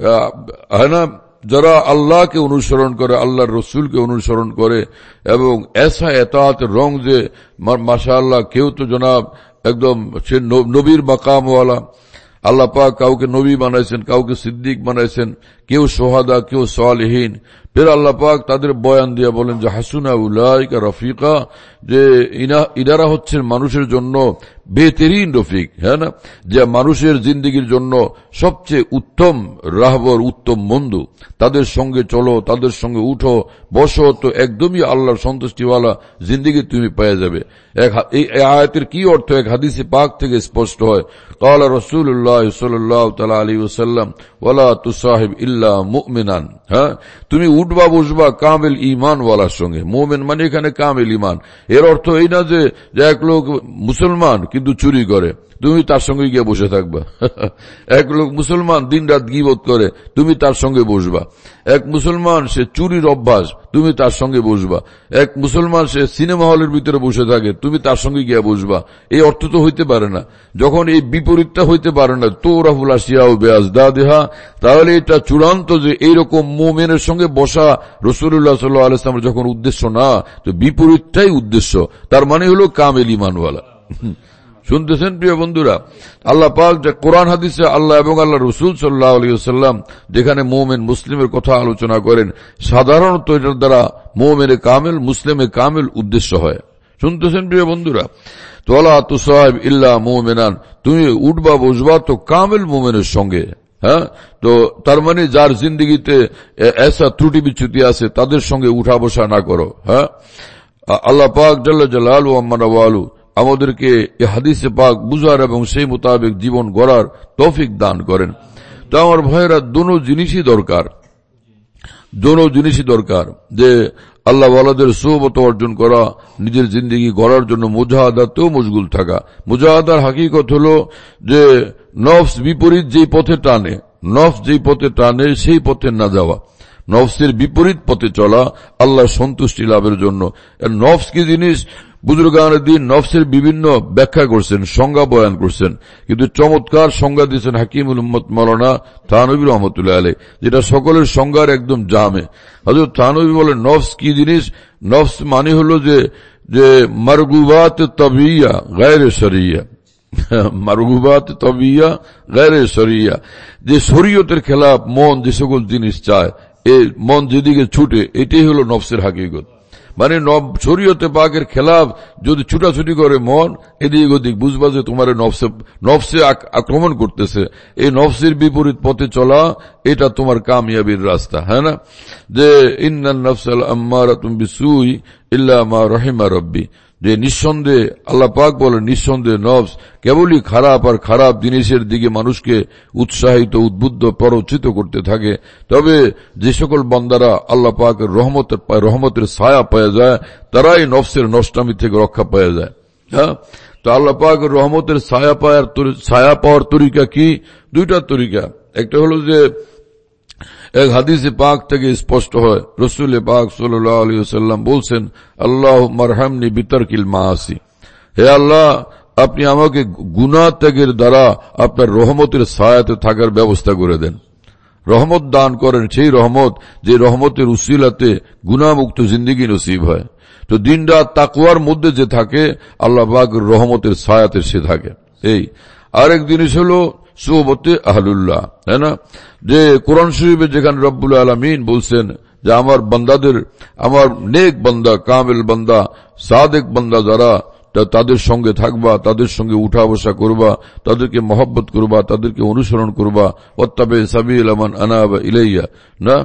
B: হ্যাঁ না, যারা আল্লাহকে অনুসরণ করে, আল্লাহর রসুলকে অনুসরণ করে এবং এসা এতাআতের রং যে মাশাআল্লাহ, কেউ তো জনাব একদম সে নবীর মাকামওয়ালা, আল্লাহ পাক কাউকে নবী বানাইছেন, কাউকে সিদ্দিক বানাইছেন, কেউ সোহাদা, কেউ সালেহীন। ফের আল্লাহ পাক তাদের বয়ান দিয়া বলেন যে হাসুনা উলাইকা রফিকা, যে ইনারা হচ্ছেন মানুষের জন্য বেহতরিন রফিক, হ্যাঁ না, যে মানুষের জিন্দগির জন্য সবচেয়ে উত্তম রাহবর, উত্তম বন্ধু। তাদের সঙ্গে চলো, তাদের সঙ্গে উঠো বসো, তো একদমই আল্লাহর সন্তুষ্টিওয়ালা জিন্দগি তুমি পেয়ে যাবে। এই আয়াতের কি অর্থ এক হাদিসে পাক থেকে স্পষ্ট হয়। قال رسول الله صلى الله تعالى عليه وسلم ولا تصاحب الا مؤمنا। হ্যাঁ, তুমি উঠবা বসবা কামেল ঈমান ওয়ালার সঙ্গে। মুমিন মানে এখানে কামেল ঈমান। এর অর্থ এই না যে এক লোক মুসলমান কিন্তু চুরি করে, তুমি তার সঙ্গে গিয়ে বসে থাকবা। এক লোক মুসলমান দিন রাত গীবত করে, তুমি তার সঙ্গে বসবা। এক মুসলমান সে চুরির অভ্যাস, তুমি তার সঙ্গে বসবা। এক মুসলমান সে সিনেমা হলের ভিতরে বসে থাকে, তুমি তার সঙ্গে গিয়ে বসবা। এই অর্থ তো হইতে পারে না। যখন এই বিপরীতটা হইতে পারে না, তো রাহুল আসিয়া ও বেয়াজ দা দেহা, তাহলে এটা চূড়ান্ত যে এইরকম মুমিনের সঙ্গে বসা রাসূলুল্লাহ সাল্লাল্লাহু আলাইহি ওয়াসাল্লাম যখন উদ্দেশ্য না, তো বিপরীতটাই উদ্দেশ্য। তার মানে হলো কামেল ঈমানওয়ালা। শুনতেছেন প্রিয় বন্ধুরা, আল্লাহ পাক যে কোরআন হাদিসে আল্লাহ এবং আল্লাহ রসুল সাল্লাল্লাহু আলাইহি ওয়াসাল্লাম যেখানে মুমিন মুসলিমের কথা আলোচনা করেন, সাধারণত এটার দ্বারা মুমিনে কামেল, মুসলিমে কামেল উদ্দেশ্য হয়। শুনতেছেন প্রিয় বন্ধুরা, তো ওয়ালা তুসাহিব ইল্লা মুমিনান, তুমি উঠবা বসবা তো কামেল মুমিনের সঙ্গে। হ্যাঁ, তো তার মানে যার জিন্দগিতে এসা ত্রুটি বিচ্যুতি আছে তাদের সঙ্গে উঠা বসা না করো। হ্যাঁ, আল্লাহ পাক জাল্লা জালালু আম্মা ওয়ালু আমাদেরকে এই হাদিসে পাক বুঝার এবং সেই মোতাবেক জীবন গড়ার তৌফিক দান করেন। তো আমার ভাইয়েরা, দোনো জিনিসই দরকার, দোনো জিনিসই দরকার যে আল্লাহ ওয়ালাদের সোহবত অর্জন করা, নিজের জিন্দগি গড়ার জন্য মুজাহাদাতেও মশগুল থাকা। মুজাহাদার হাকিকত হলো যে নফস বিপরীত যেই পথে টানে, নফস যেই পথে টানে সেই পথে না যাওয়া, নফসের বিপরীত পথে চলা আল্লাহর সন্তুষ্টি লাভের জন্য। নফস কি জিনিস বুজুর্গানের দিন নফসের বিভিন্ন ব্যাখ্যা করছেন, সংজ্ঞা বয়ান করছেন, কিন্তু চমৎকার সংজ্ঞা দিয়েছেন হাকিমুল উম্মত মাওলানা থানভী রহমতুল্লাহ আলাইহি, যেটা সকলের সংজ্ঞার একদম জামে। হযরত থানভী বলেন নফস কি জিনিস? নফস মানে হলো যে যে মারগুবাত তাবিয়া গায়রে শরিয়া, মারগুবাত তাবিয়া গায়রে শরিয়া, যে শরীয়তের খেলাফ মন যে সকল জিনিস চায়, এই মন যেদিকে ছুটে, এটাই হলো নফসের হাকিকত। মানে শরীয়তে পাকের খেলাফ যদি ছুটাছুটি করে মন এদিক ওদিক, বুঝবা যে তোমার নফসে নফসে আক্রমণ করতেছে। এই নফসের বিপরীত পথে চলা এটা তোমার কামিয়াবির রাস্তা। হ্যাঁ না, যে ইন্নান নাফসাল আম্মারাতুম বিসুই ইল্লা মা রাহিমা রাব্বি, যে নিঃসন্দেহে আল্লাহ পাক বলেন নিঃসন্দেহে নফস কেবলই খারাপ আর খারাপ জিনিসের দিকে মানুষকে উৎসাহিত, উদ্বুদ্ধ, প্ররোচিত করতে থাকে। তবে যে সকল বান্দারা আল্লাহ পাকের রহমতের রহমতের ছায়া পাওয়া যায়, তারাই নফসের নষ্টামি থেকে রক্ষা পাওয়া যায়। হ্যাঁ, তো আল্লাহ পাকের রহমতের ছায়া পাওয়ার ছায়া পাওয়ার তরিকা কি? দুইটা তরিকা। একটা হলো যে এক হাদিসে পাক থেকে স্পষ্ট হয়, রাসূল পাক সাল্লাল্লাহু আলাইহি ওয়াসাল্লাম বলছেন, আল্লাহুম্মা আরহামনি বিতারকিল মাআসি, হে আল্লাহ আপনি আমাকে গুনাহ ত্যাগের দ্বারা আপনার রহমতের ছায়াতে থাকার ব্যবস্থা করে দেন। রহমত দান করেন, সেই রহমত যে রহমতের উসিলাতে গুনাহমুক্ত জিন্দেগি নসিব হয়। তো দিন রাত তাকওয়ার মধ্যে যে থাকে, আল্লাহ পাকের রহমতের ছায়াতে সে থাকে। এই আরেক জিনিস হলো সোহবতে আহলুল্লাহ, তাই না? যে কোরআন শরীফে যেখানে রব্বুল আলামিন বলছেন যে আমার বান্দাদের, আমার নেক বান্দা, কামেল বান্দা, সাদেক বান্দা যারা, তাদের সঙ্গে থাকবা, তাদের সঙ্গে উঠা বসা করবা, তাদেরকে মহব্বত করবা, তাদেরকে অনুসরণ করবা, ওয়াত্তাবে সাবিল মান আনাবা ইলাইয়া, না?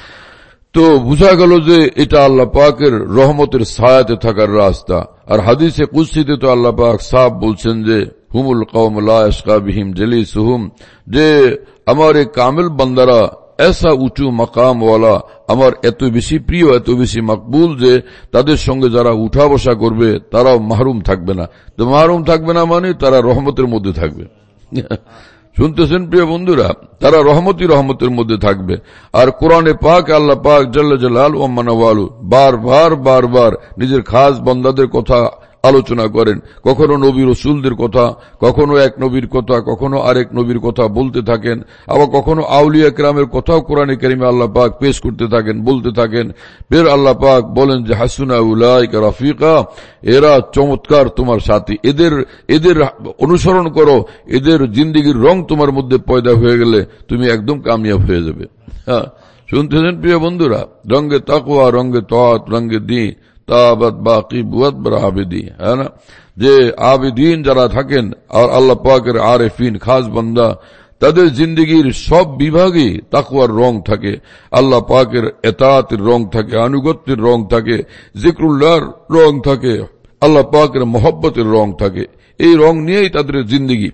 B: তো বুঝা গেল যে এটা আল্লাহ পাকের রহমতের ছায়াতে থাকার রাস্তা। আর হাদিসে কুদসিতে তো আল্লাহ পাক সাফ বলছেন যে হুমুল কওম লা ইয়াশকা বিহিম জালিসুহুম, যে আমার এই কামেল বান্দারা ऐसा উঁচু মাকাম ওয়ালা, আমার এত বেশি প্রিয়, এত বেশি মকবুল যে তাদের সঙ্গে যারা উঠা বসা করবে তারাও মাহরুম থাকবে না। তো মাহরুম থাকবে না মানে তারা রহমতের মধ্যে থাকবে। শুনতেছেন প্রিয় বন্ধুরা, তারা রহমতি রহমতের মধ্যে থাকবে। আর কোরআনে পাক আল্লাহ পাক জাল্লা জালাল ওয়া মানাওয়ালু বারবার বারবার নিজের খাস বান্দাদের কথা আলোচনা করেন। কখনো নবী রসুলদের কথা, কখনো এক নবীর কথা, কখনো আরেক নবীর কথা বলতে থাকেন। আবার কখনো আউলিয়া কেরামের কথাও কোরআনে কারিমে আল্লাহ পাক পেশ করতে থাকেন, বলতে থাকেন। ফের আল্লাহ পাক বলেন যে হাসুনা উলাইকা রাফিকা, এরা চমৎকার তোমার সাথী, এদের এদের অনুসরণ করো, এদের জিন্দেগির রং তোমার মধ্যে পয়দা হয়ে গেলে তুমি একদম কামিয়াব হয়ে যাবে। হ্যাঁ, শুনতেছেন প্রিয় বন্ধুরা, রঙ্গে তাকওয়া, রঙ্গে তাআত, রঙ্গে দ্বীন তাবাত বাকি বুয়াত বার আবেদি, হ্যাঁ না? যে আবেদিন যারা থাকেন আর আল্লাহ পাকের আরেফিন খাস বান্দা, তাদের জিন্দগির সব বিভাগে তাকওয়ার রং থাকে, আল্লাহ পাকের এতাআতের রং থাকে, আনুগত্যের রং থাকে, জিক্রুল্লাহর রং থাকে, আল্লাহ পাকের মহব্বতের রং থাকে। এই রং নিয়েই তাদের জিন্দগি।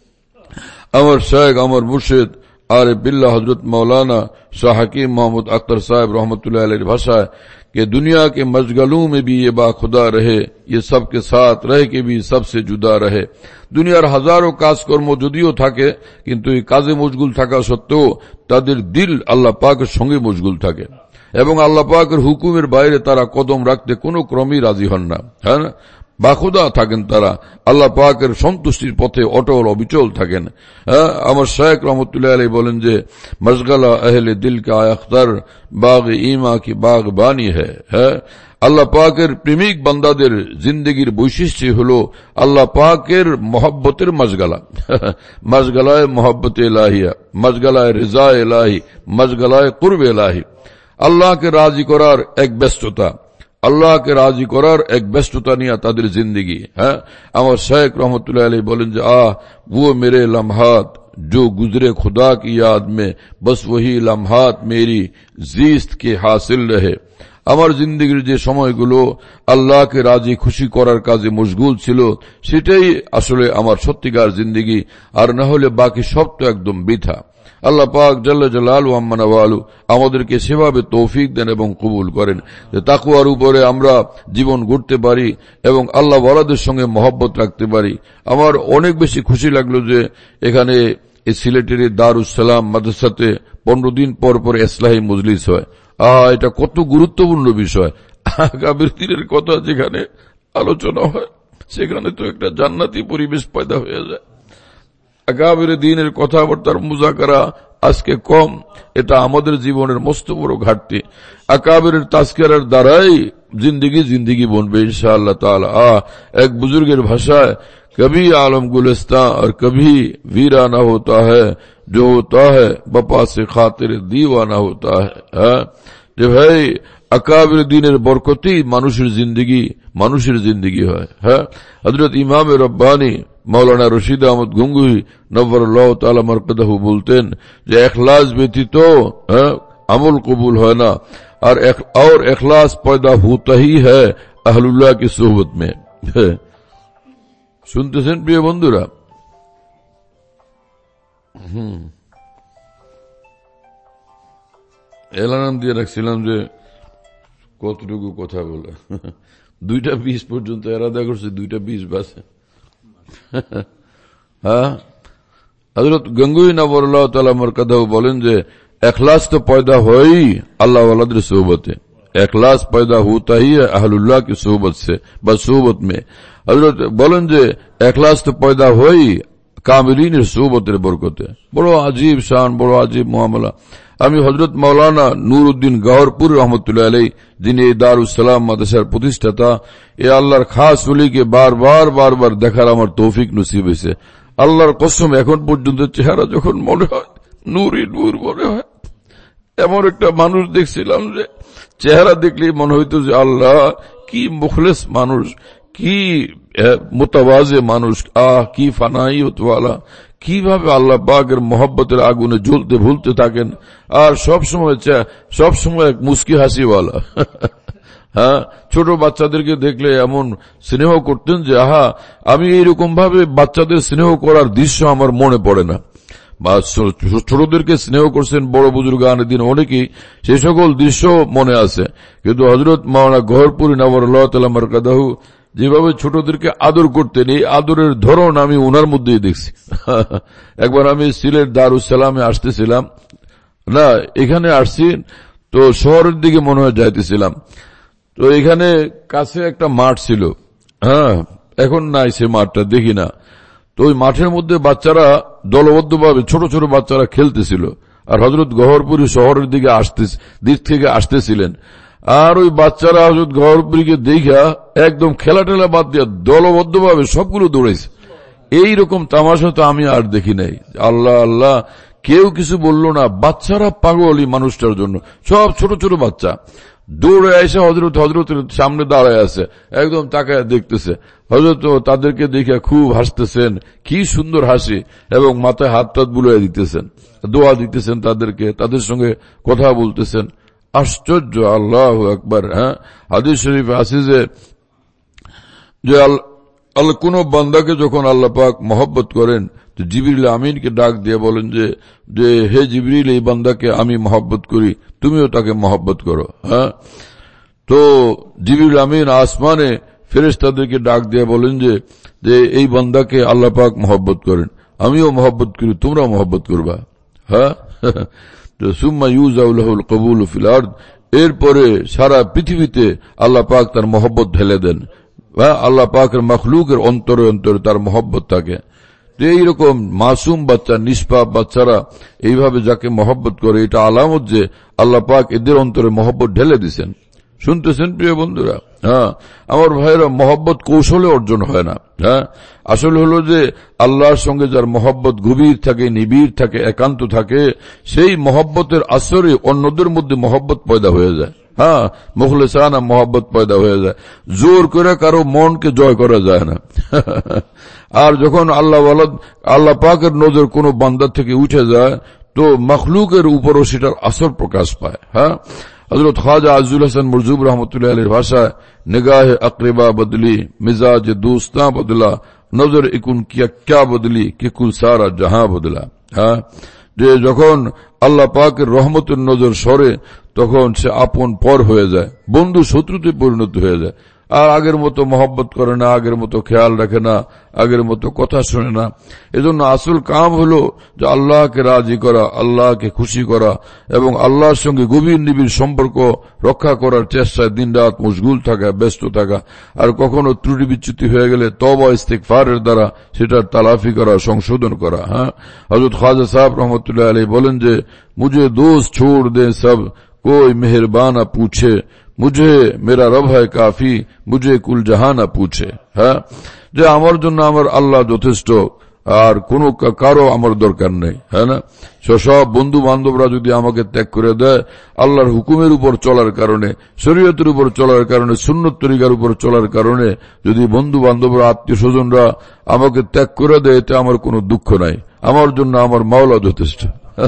B: আমার শেখ, আমার মুর্শিদ आर बिल्ला हजरत मौलाना शाह हकीम मोहम्मद अख्तर साहब रहमतुल्लाह अलैह भाषा है कि दुनिया के मशगलों में भी ये बाखुदा रहे, ये सबके साथ रह के भी सबसे जुदा रहे। दुनियार हजारों কাজকর্ম যদিও থাকে, কিন্তু এই কাজে মশগুল থাকা সত্ত্বেও তাদের দিল আল্লাহ পাকের সঙ্গে মশগুল থাকে এবং আল্লাহ পাকের হুকুমের বাইরে তারা কদম রাখতে কোনো ক্রমেই রাজি হন না। হ্যাঁ, বাখুদা থাকেন তারা, আল্লাহ পাকের সন্তুষ্টির পথে অটল অবিচল থাকেন। আমার শায়েখ রহমতুল্লাহ আলাইহি বলেন যে মশগলা আহলে দিল কা আখতার বাগ ইমা কি বাগ বানি হ্যাঁ, আল্লাহ পাকের প্রেমিক বান্দাদের জিন্দগির বৈশিষ্ট্য হলো আল্লাহ পাকের মহব্বতের মশগলা, মশগলায় মহব্বত ইলাহিয়া, মশগলায় রিজা ইলাহি, মশগলায় কুরব ইলাহি। আল্লাহকে রাজি করার এক ব্যস্ততা, আল্লাহকে রাজি করার এক ব্যস্ততা নিয়ে তাদের জিন্দগি। হ্যাঁ, আমার শায়েখ রহমতুল্লাহ আলাইহি বলেন যে আহ वो मेरे लम्हात जो गुजरे खुदा की याद में बस वही लम्हात मेरी जीस्त के हासिल रहे। আমার জিন্দগির যে সময়গুলো আল্লাহকে রাজি খুশি করার কাজে মশগুল ছিল, সেটাই আসলে আমার সত্যিকার জিন্দগি, আর না হলে বাকি সব তো একদম বৃথা। আল্লাহ পাক জাল্লা জালালু আম্মা নাওয়ালু আমাদেরকে সেভাবে তৌফিক দেন এবং কবুল করেন যে তাকওয়ার উপরে আমরা জীবন গড়তে পারি এবং আল্লাহ ওয়ালাদের সঙ্গে মহব্বত রাখতে পারি। আমার অনেক বেশি খুশি লাগলো যে এখানে এই সিলেটের দারুস সালাম মাদ্রাসাতে পনেরো দিন পর পর ইসলাহি মজলিস হয়। আহ এটা কত গুরুত্বপূর্ণ বিষয়। আগামীর দিনের কথা যেখানে আলোচনা হয় সেখানে তো একটা জান্নাতি পরিবেশ পয়দা হয়ে যায়। আগামীর দিনের কথাবার্তার মুজাকারা আজকে কম, এটা আমাদের জীবনের মস্ত বড় ঘাটতি। আকাবিরের তাজকিরার দ্বারাই জিন্দগি জিন্দগি বনবে ইনশাআল্লাহ তাআলা। আহ এক বুজুর্গের ভাষায় कभी आलम गुलिस्तां और कभी वीराना होता है, जो होता है बपा से खातिर दीवाना होता है। যে ভাই আকাবির দ্বীনের বরকতেই মানুষের জিন্দগি মানুষের জিন্দগি হয়। হ্যাঁ, হযরত ইমাম রব্বানী মৌলানা রশিদ আহমদ গঙ্গুহি নব্বরুল্লাহ তাআলা মারকাদাহু বলতেন যে ইখলাস ব্যতীত হ্যাঁ আমল কবুল হয় না, আর और इखलास पैदा होता ही है अहलुल्लाह की सोहबत में। শুনতেছেন প্রিয় বন্ধুরা? হুম, এলান দিয়ে রাখছিলাম যে কতটুকু কথা বলে, দুইটা বিশ পর্যন্ত এরাদা করছে, দুইটা বিশ বাসে। হ্যাঁ, হযরত গঙ্গুই নবরুল্লাহ তাআলা মারকাদাহু বলেন যে इखलास तो पैदा हो ही अल्लाह वालाদের सोहबते, इखलास पैदा होता ही है अहलुल्लाह की सोहबत से, बस सोहबत में। हजरत বলেন যে इखलास तो पैदा हो ही কামিলিনের সোহবতের বরকতে। বড় আজীব শান, বড় আজীব মুআমালা। আমি হযরত মাওলানা নুরউদ্দিন গওহরপুর রহমতুল্লাহ আলাইহি, যিনি এই দারুস সালাম মাদ্রাসার প্রতিষ্ঠাতা, এ আল্লাহর খাস ওলিকে বারবার বারবার দেখার আমার তৌফিক নসিব হয়েছে। আল্লাহর কসম এখন পর্যন্ত চেহারা যখন মনে হয় নূরই নূর মনে হয়। এমন একটা মানুষ দেখছিলাম যে চেহারা দেখলেই মনে হইতো যে আল্লাহ কি মুখলেস মানুষ, কি মুতাওয়াজে মানুষ, আহ কি ফানাইয়তওয়ালা, কিভাবে আল্লাহ পাকের মহব্বতের আগুনে জ্বলতে ভুলতে থাকেন, আর সব সময় সব সময় এক মুস্কি হাসিওয়ালা। হ্যাঁ, ছোট বাচ্চাদেরকে দেখলে এমন স্নেহ করতেন যে আহা, আমি এইরকম ভাবে বাচ্চাদের স্নেহ করার দৃশ্য আমার মনে পড়ে না। ছোটদেরকে স্নেহ করছেন বড় বুজুর্গ আনের দিন অনেকেই, সেই সকল দৃশ্য মনে আছে। কিন্তু হযরত মাওলানা গহরপুরী নওয়ারুল্লাহ তাআলা মারকাদাহু যেভাবে ছোটদেরকে আদর করতেন, এই আদরের ধরন আমি ওনার মধ্যেই দেখছি। একবার আমি সিলেট দারুস সালামে আসতেছিলাম, না এখানে আসছি তো শহরের দিকে মনে হয় যাইতেছিলাম, তো এখানে কাছে একটা মাঠ ছিল, হ্যাঁ এখন নাই সে মাঠটা দেখি না। তো ওই মাঠের মধ্যে বাচ্চারা দলবদ্ধভাবে ছোট ছোট বাচ্চারা খেলতেছিল, আর হযরত গহরপুরী শহরের দিকে আসতে দিক থেকে আসতেছিলেন, আর ওই বাচ্চারা হযরত গহরপুরীকে দেখা একদম খেলা টেলা বাদ দিয়ে দলবদ্ধভাবে সবগুলো দৌড়াইছে। এইরকম তামাশা তো আমি আর দেখি নাই। আল্লাহ আল্লাহ, কেউ কিছু বলল না, বাচ্চারা পাগল এই মানুষটার জন্য, সব ছোট ছোট বাচ্চা দৌড়ে এসে হযরত হযরতের সামনে দাঁড়ায় আছে, একদম তাকায় দেখতেছে। হযরত তাদেরকে দেখে খুব হাসতেছেন, কি সুন্দর হাসি, এবং মাথায় হাত টাত বুলিয়ে দিতেছেন, দোয়া দিতেছেন তাদেরকে, তাদের সঙ্গে কথা বলতেছেন। আশ্চর্য, আল্লাহু আকবার। হ্যাঁ, হাদিস শরীফে আছে যে আল্লাহ কোন বান্দাকে যখন আল্লাহ পাক মহব্বত করেন তো জিবরিল আমিনকে ডাক দিয়ে বলেন যে যে হে জিবরিল, এই বান্দাকে আমি মহব্বত করি, তুমিও তাকে মহব্বত করো। হ্যাঁ, তো জিবরিল আমিন আসমানে ফেরেশতাদেরকে ডাক দিয়ে বলেন যে যে এই বান্দাকে আল্লাহ পাক মহব্বত করেন, আমিও মহব্বত করি, তোমরাও মহব্বত করবা। হ্যাঁ, তো সুম্মা ইউজাউলাহুল কবুল ফিল আরদ, এরপরে সারা পৃথিবীতে আল্লাহ পাক তার মহব্বত ঢেলে দেন। আল্লাহ পাকের মখলুকের অন্তরে অন্তরে তার মহব্বত থাকে। তো এইরকম মাসুম বাচ্চা, নিষ্পাপ বাচ্চারা এইভাবে যাকে মহব্বত করে, এটা আলামত যে আল্লাহ পাক এদের অন্তরে মহব্বত ঢেলে দিচ্ছেন। শুনতেছেন প্রিয় বন্ধুরা? হ্যাঁ আমার ভাইরা, মহব্বত কৌশলে অর্জন হয় না। হ্যাঁ, আসলে হলো যে আল্লাহর সঙ্গে যার মহব্বত গভীর থাকে, নিবিড় থাকে, একান্ত থাকে, সেই মহব্বতের আসরে অন্যদের মধ্যে মহব্বত পয়দা হয়ে যায়। হ্যাঁ, মুখলিসানা মহব্বত পয়দা হয়ে যায়। জোর করে কারো মনকে জয় করা যায় না। আর যখন আল্লাহ আল্লাহ পাকের নজর কোনো বান্দা থেকে উঠে যায় তো মখলুকের উপরও সেটার আসর প্রকাশ পায়। হ্যাঁ, হযরত খ্বাজা আজুল হাসান মুরজুব রহমতুল্লাহ আলাইহির ভাষায় নিগাহে আকরিবা বদলি, মিজাজ দোস্তা বদলা, নজর ইকুন কিয়া ক্যা বদলি, कि कुल सारा जहां बदला। হ্যাঁ, যে যখন আল্লাহ পাকের রহমতের নজর সরে তখন সে আপন পর হয়ে যায়, বন্ধু শত্রুতে পরিণত হয়ে যায়, আর আগের মতো মহব্বত করে না, আগের মতো খেয়াল রাখে না, আগের মতো কথা শোনে না। এজন্য আসল কাম হলো যে আল্লাহকে রাজি করা, আল্লাহকে খুশি করা এবং আল্লাহর সঙ্গে গভীর নিবিড় সম্পর্ক রক্ষা করার চেষ্টায় দিনরাত মশগুল থাকা, ব্যস্ত থাকা, আর কখনো ত্রুটি বিচ্যুতি হয়ে গেলে তওবা ইস্তিগফারের দ্বারা সেটার তালাফি করা, সংশোধন করা। হ্যাঁ, হযরত খ্বাজা সাহেব রহমতুল্লাহ আলাইহি বলেন যে মুঝে দোস্ত छोड़ दे सब, कोई मेहरबाना पूछे, मुझे मेरा रब है काफी, मुझे कुल जहाना पूछे। হ্যাঁ, যে আমার জন্য আমার আল্লাহ যথেষ্ট, আর কোন কারো আমার দরকার নেই। হ্যাঁ না, সব বন্ধু বান্ধবরা যদি আমাকে ত্যাগ করে দেয়, আল্লাহর হুকুমের উপর চলার কারণে, শরীয়তের উপর চলার কারণে, সুন্নত তরিকার উপর চলার কারণে যদি বন্ধু বান্ধবরা, আত্মীয় স্বজনরা আমাকে ত্যাগ করে দেয়, এতে আমার কোনো দুঃখ নাই, আমার জন্য আমার মাওলা যথেষ্ট।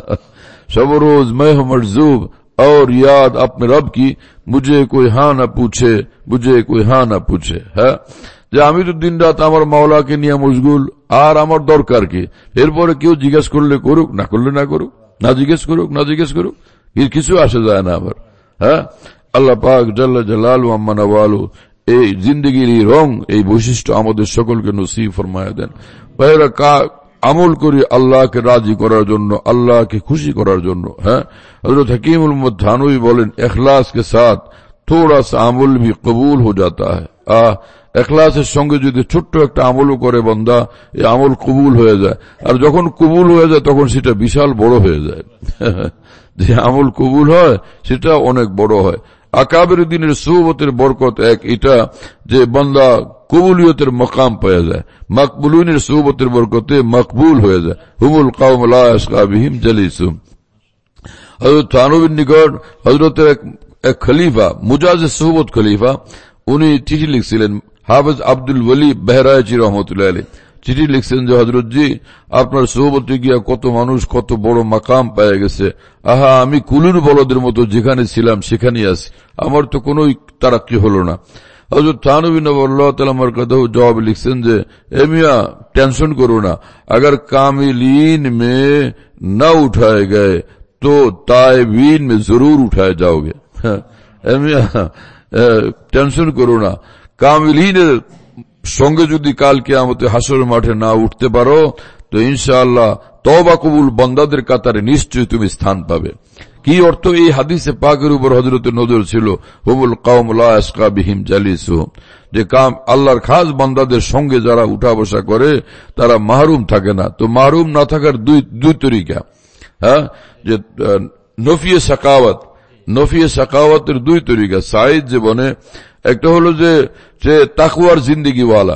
B: सब रोज मैं हूं मर्जूब और याद अपने रब की, मुझे कोई हाँ ना पूछे, मुझे कोई हाँ ना पूछे। হ্যাঁ, যে আমি তো দিন রাত আমার মাওলাকে নিয়ে মশগুল, আর আমার দরকার কি? এরপরে কেউ জিজ্ঞেস করলে করুক, না করলে না করুক, না জিজ্ঞেস করুক না জিজ্ঞেস করুক, কিছু আসে যায় না আমার। হ্যাঁ, আল্লাহ পাক জাল্লা জালালু আম্মা নওয়ালু এই জিন্দগির এই রং, এই বৈশিষ্ট্য আমাদের সকলকে নসিব ফরমায়া দেন। ভাইরা, কা আমল করি আল্লাহকে রাজি করার জন্য, আল্লাহকে খুশি করার জন্য। হ্যাঁ, হযরত হकीमुल उम्मत थानवी বলেন, इखलास के साथ थोड़ा सा अमल भी कबूल हो जाता है। আহ ইখলাসের সঙ্গে যদি ছোট্ট একটা আমলও করে বান্দা, এই আমল কবুল হয়ে যায়, আর যখন কবুল হয়ে যায় তখন সেটা বিশাল বড় হয়ে যায়। যে আমল কবুল হয় সেটা অনেক বড় হয়। আকাবের দিনের সুহবতের বরকত এক এটা যে বান্দা কবুলিয়তের মকাম পাওয়া যায়, মাকবুলিনের সুহবতের বরকতে মকবুল হয়ে যায়। হুমুল কওম লা ইয়াশকা বিহিম জালিসুম। হযরত থানবীর নিকট হযরতের এক, এক খলিফা, মুজাজিজ সুহবত খলিফা, উনি চিঠি লিখছিলেন হাফেজ আব্দুল ওয়ালি বেহরাইচি রহমতুল্লাহ আলাইহি। চিঠি লিখছেন যে হযরতজি, আপনার সুহবতে গিয়া কত মানুষ কত বড় মাকাম পেয়ে গেছে। আহা, আমি কুলুর বলদের মতো যেখানে ছিলাম সেখানেই আছি, আমার তো কোন তারাক্কি হলো না। হযরত থানবী নওয়াল্লাহ তাআলা মারকাদাহু জবাব লিখছেন যে, এ মিয়া টেনশন করো না, अगर कामिलीन में न उठाए गए तो ताइबीन में जरूर उठाए जाओगे। এ মিয়া টেনশন করো না, কামিলিনের সঙ্গে যদি কাল কিয়ামতে হাসরের মাঠে না উঠতে পারো তো ইনশাআল্লাহ তওবা কবুল বান্দাদের কাতারে নিশ্চয়ই তুমি স্থান পাবে। কি অর্থ এই হাদিসে পাকের উপর হযরতের নজর ছিল, হুমুল কওম লা ইয়াশকা বিহিম জালিসুহুম, যে কাম আল্লাহর খাস বান্দাদের সঙ্গে যারা উঠা বসা করে তারা মাহরুম থাকে না। তো মাহরুম না থাকার দুই দুই তরিকা, হ্যাঁ, যে নফিয়ে সাকাওয়াত, নফিয়ে সাকাওয়াতের দুই তরিকা। সাইদ জীবনে একটা হলো যে যে তাকওয়ার জিন্দেগিওয়ালা,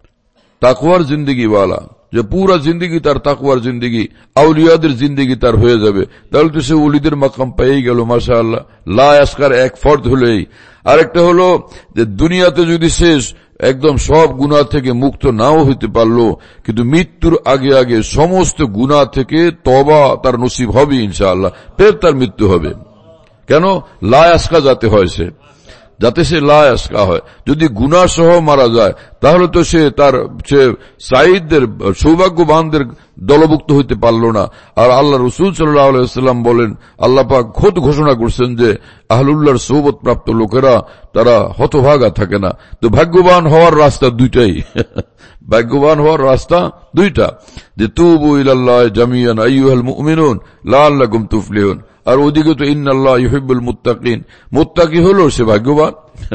B: তাকওয়ার জিন্দেগিওয়ালা, যে পুরা জিন্দগি তার তাকওয়ার জিন্দগি, আউলিয়াদের জিন্দগি তার হয়ে যাবে, তাহলে তো সে ওলিদের মাকাম পেয়েই গেল মাশাআল্লাহ। লা ইয়াশকার এক ফরদ হলেই। আরেকটা হলো যে দুনিয়াতে যদি শেষ একদম সব গুনাহ থেকে মুক্ত নাও হইতে পারলো, কিন্তু মৃত্যুর আগে আগে সমস্ত গুনাহ থেকে তওবা তার নসিব হবে ইনশাআল্লাহ, ফের তার মৃত্যু হবে। কেন? লা ইয়াশকা যাতে হয়, সে যাতে সে লা ইয়াশকা হয়। যদি গুনাহ সহ মারা যায় তাহলে তো সে তার সে সাঈদদের সৌভাগ্যবানদের দলভুক্ত হইতে পারল না। আর আল্লাহ রাসূল সাল্লাল্লাহু আলাইহি ওয়াসাল্লাম বলেন, আল্লাহ পাক খোদ ঘোষণা করছেন যে আহলুল্লাহর সোহবত প্রাপ্ত লোকেরা তারা হতভাগা থাকে না। তো ভাগ্যবান হওয়ার রাস্তা দুইটাই, ভাগ্যবান হওয়ার রাস্তা দুইটা, যে তুবু ইলাল্লাহি জামিআন আইয়ুহাল মুমিনুন লাআল্লাকুম তুফলিহুন। আর ওদিকে তো ইন্নাল্লাহ ইউহিব্বুল মুত্তাকিন, মুত্তাকি হলো সে ভাগ্যবান,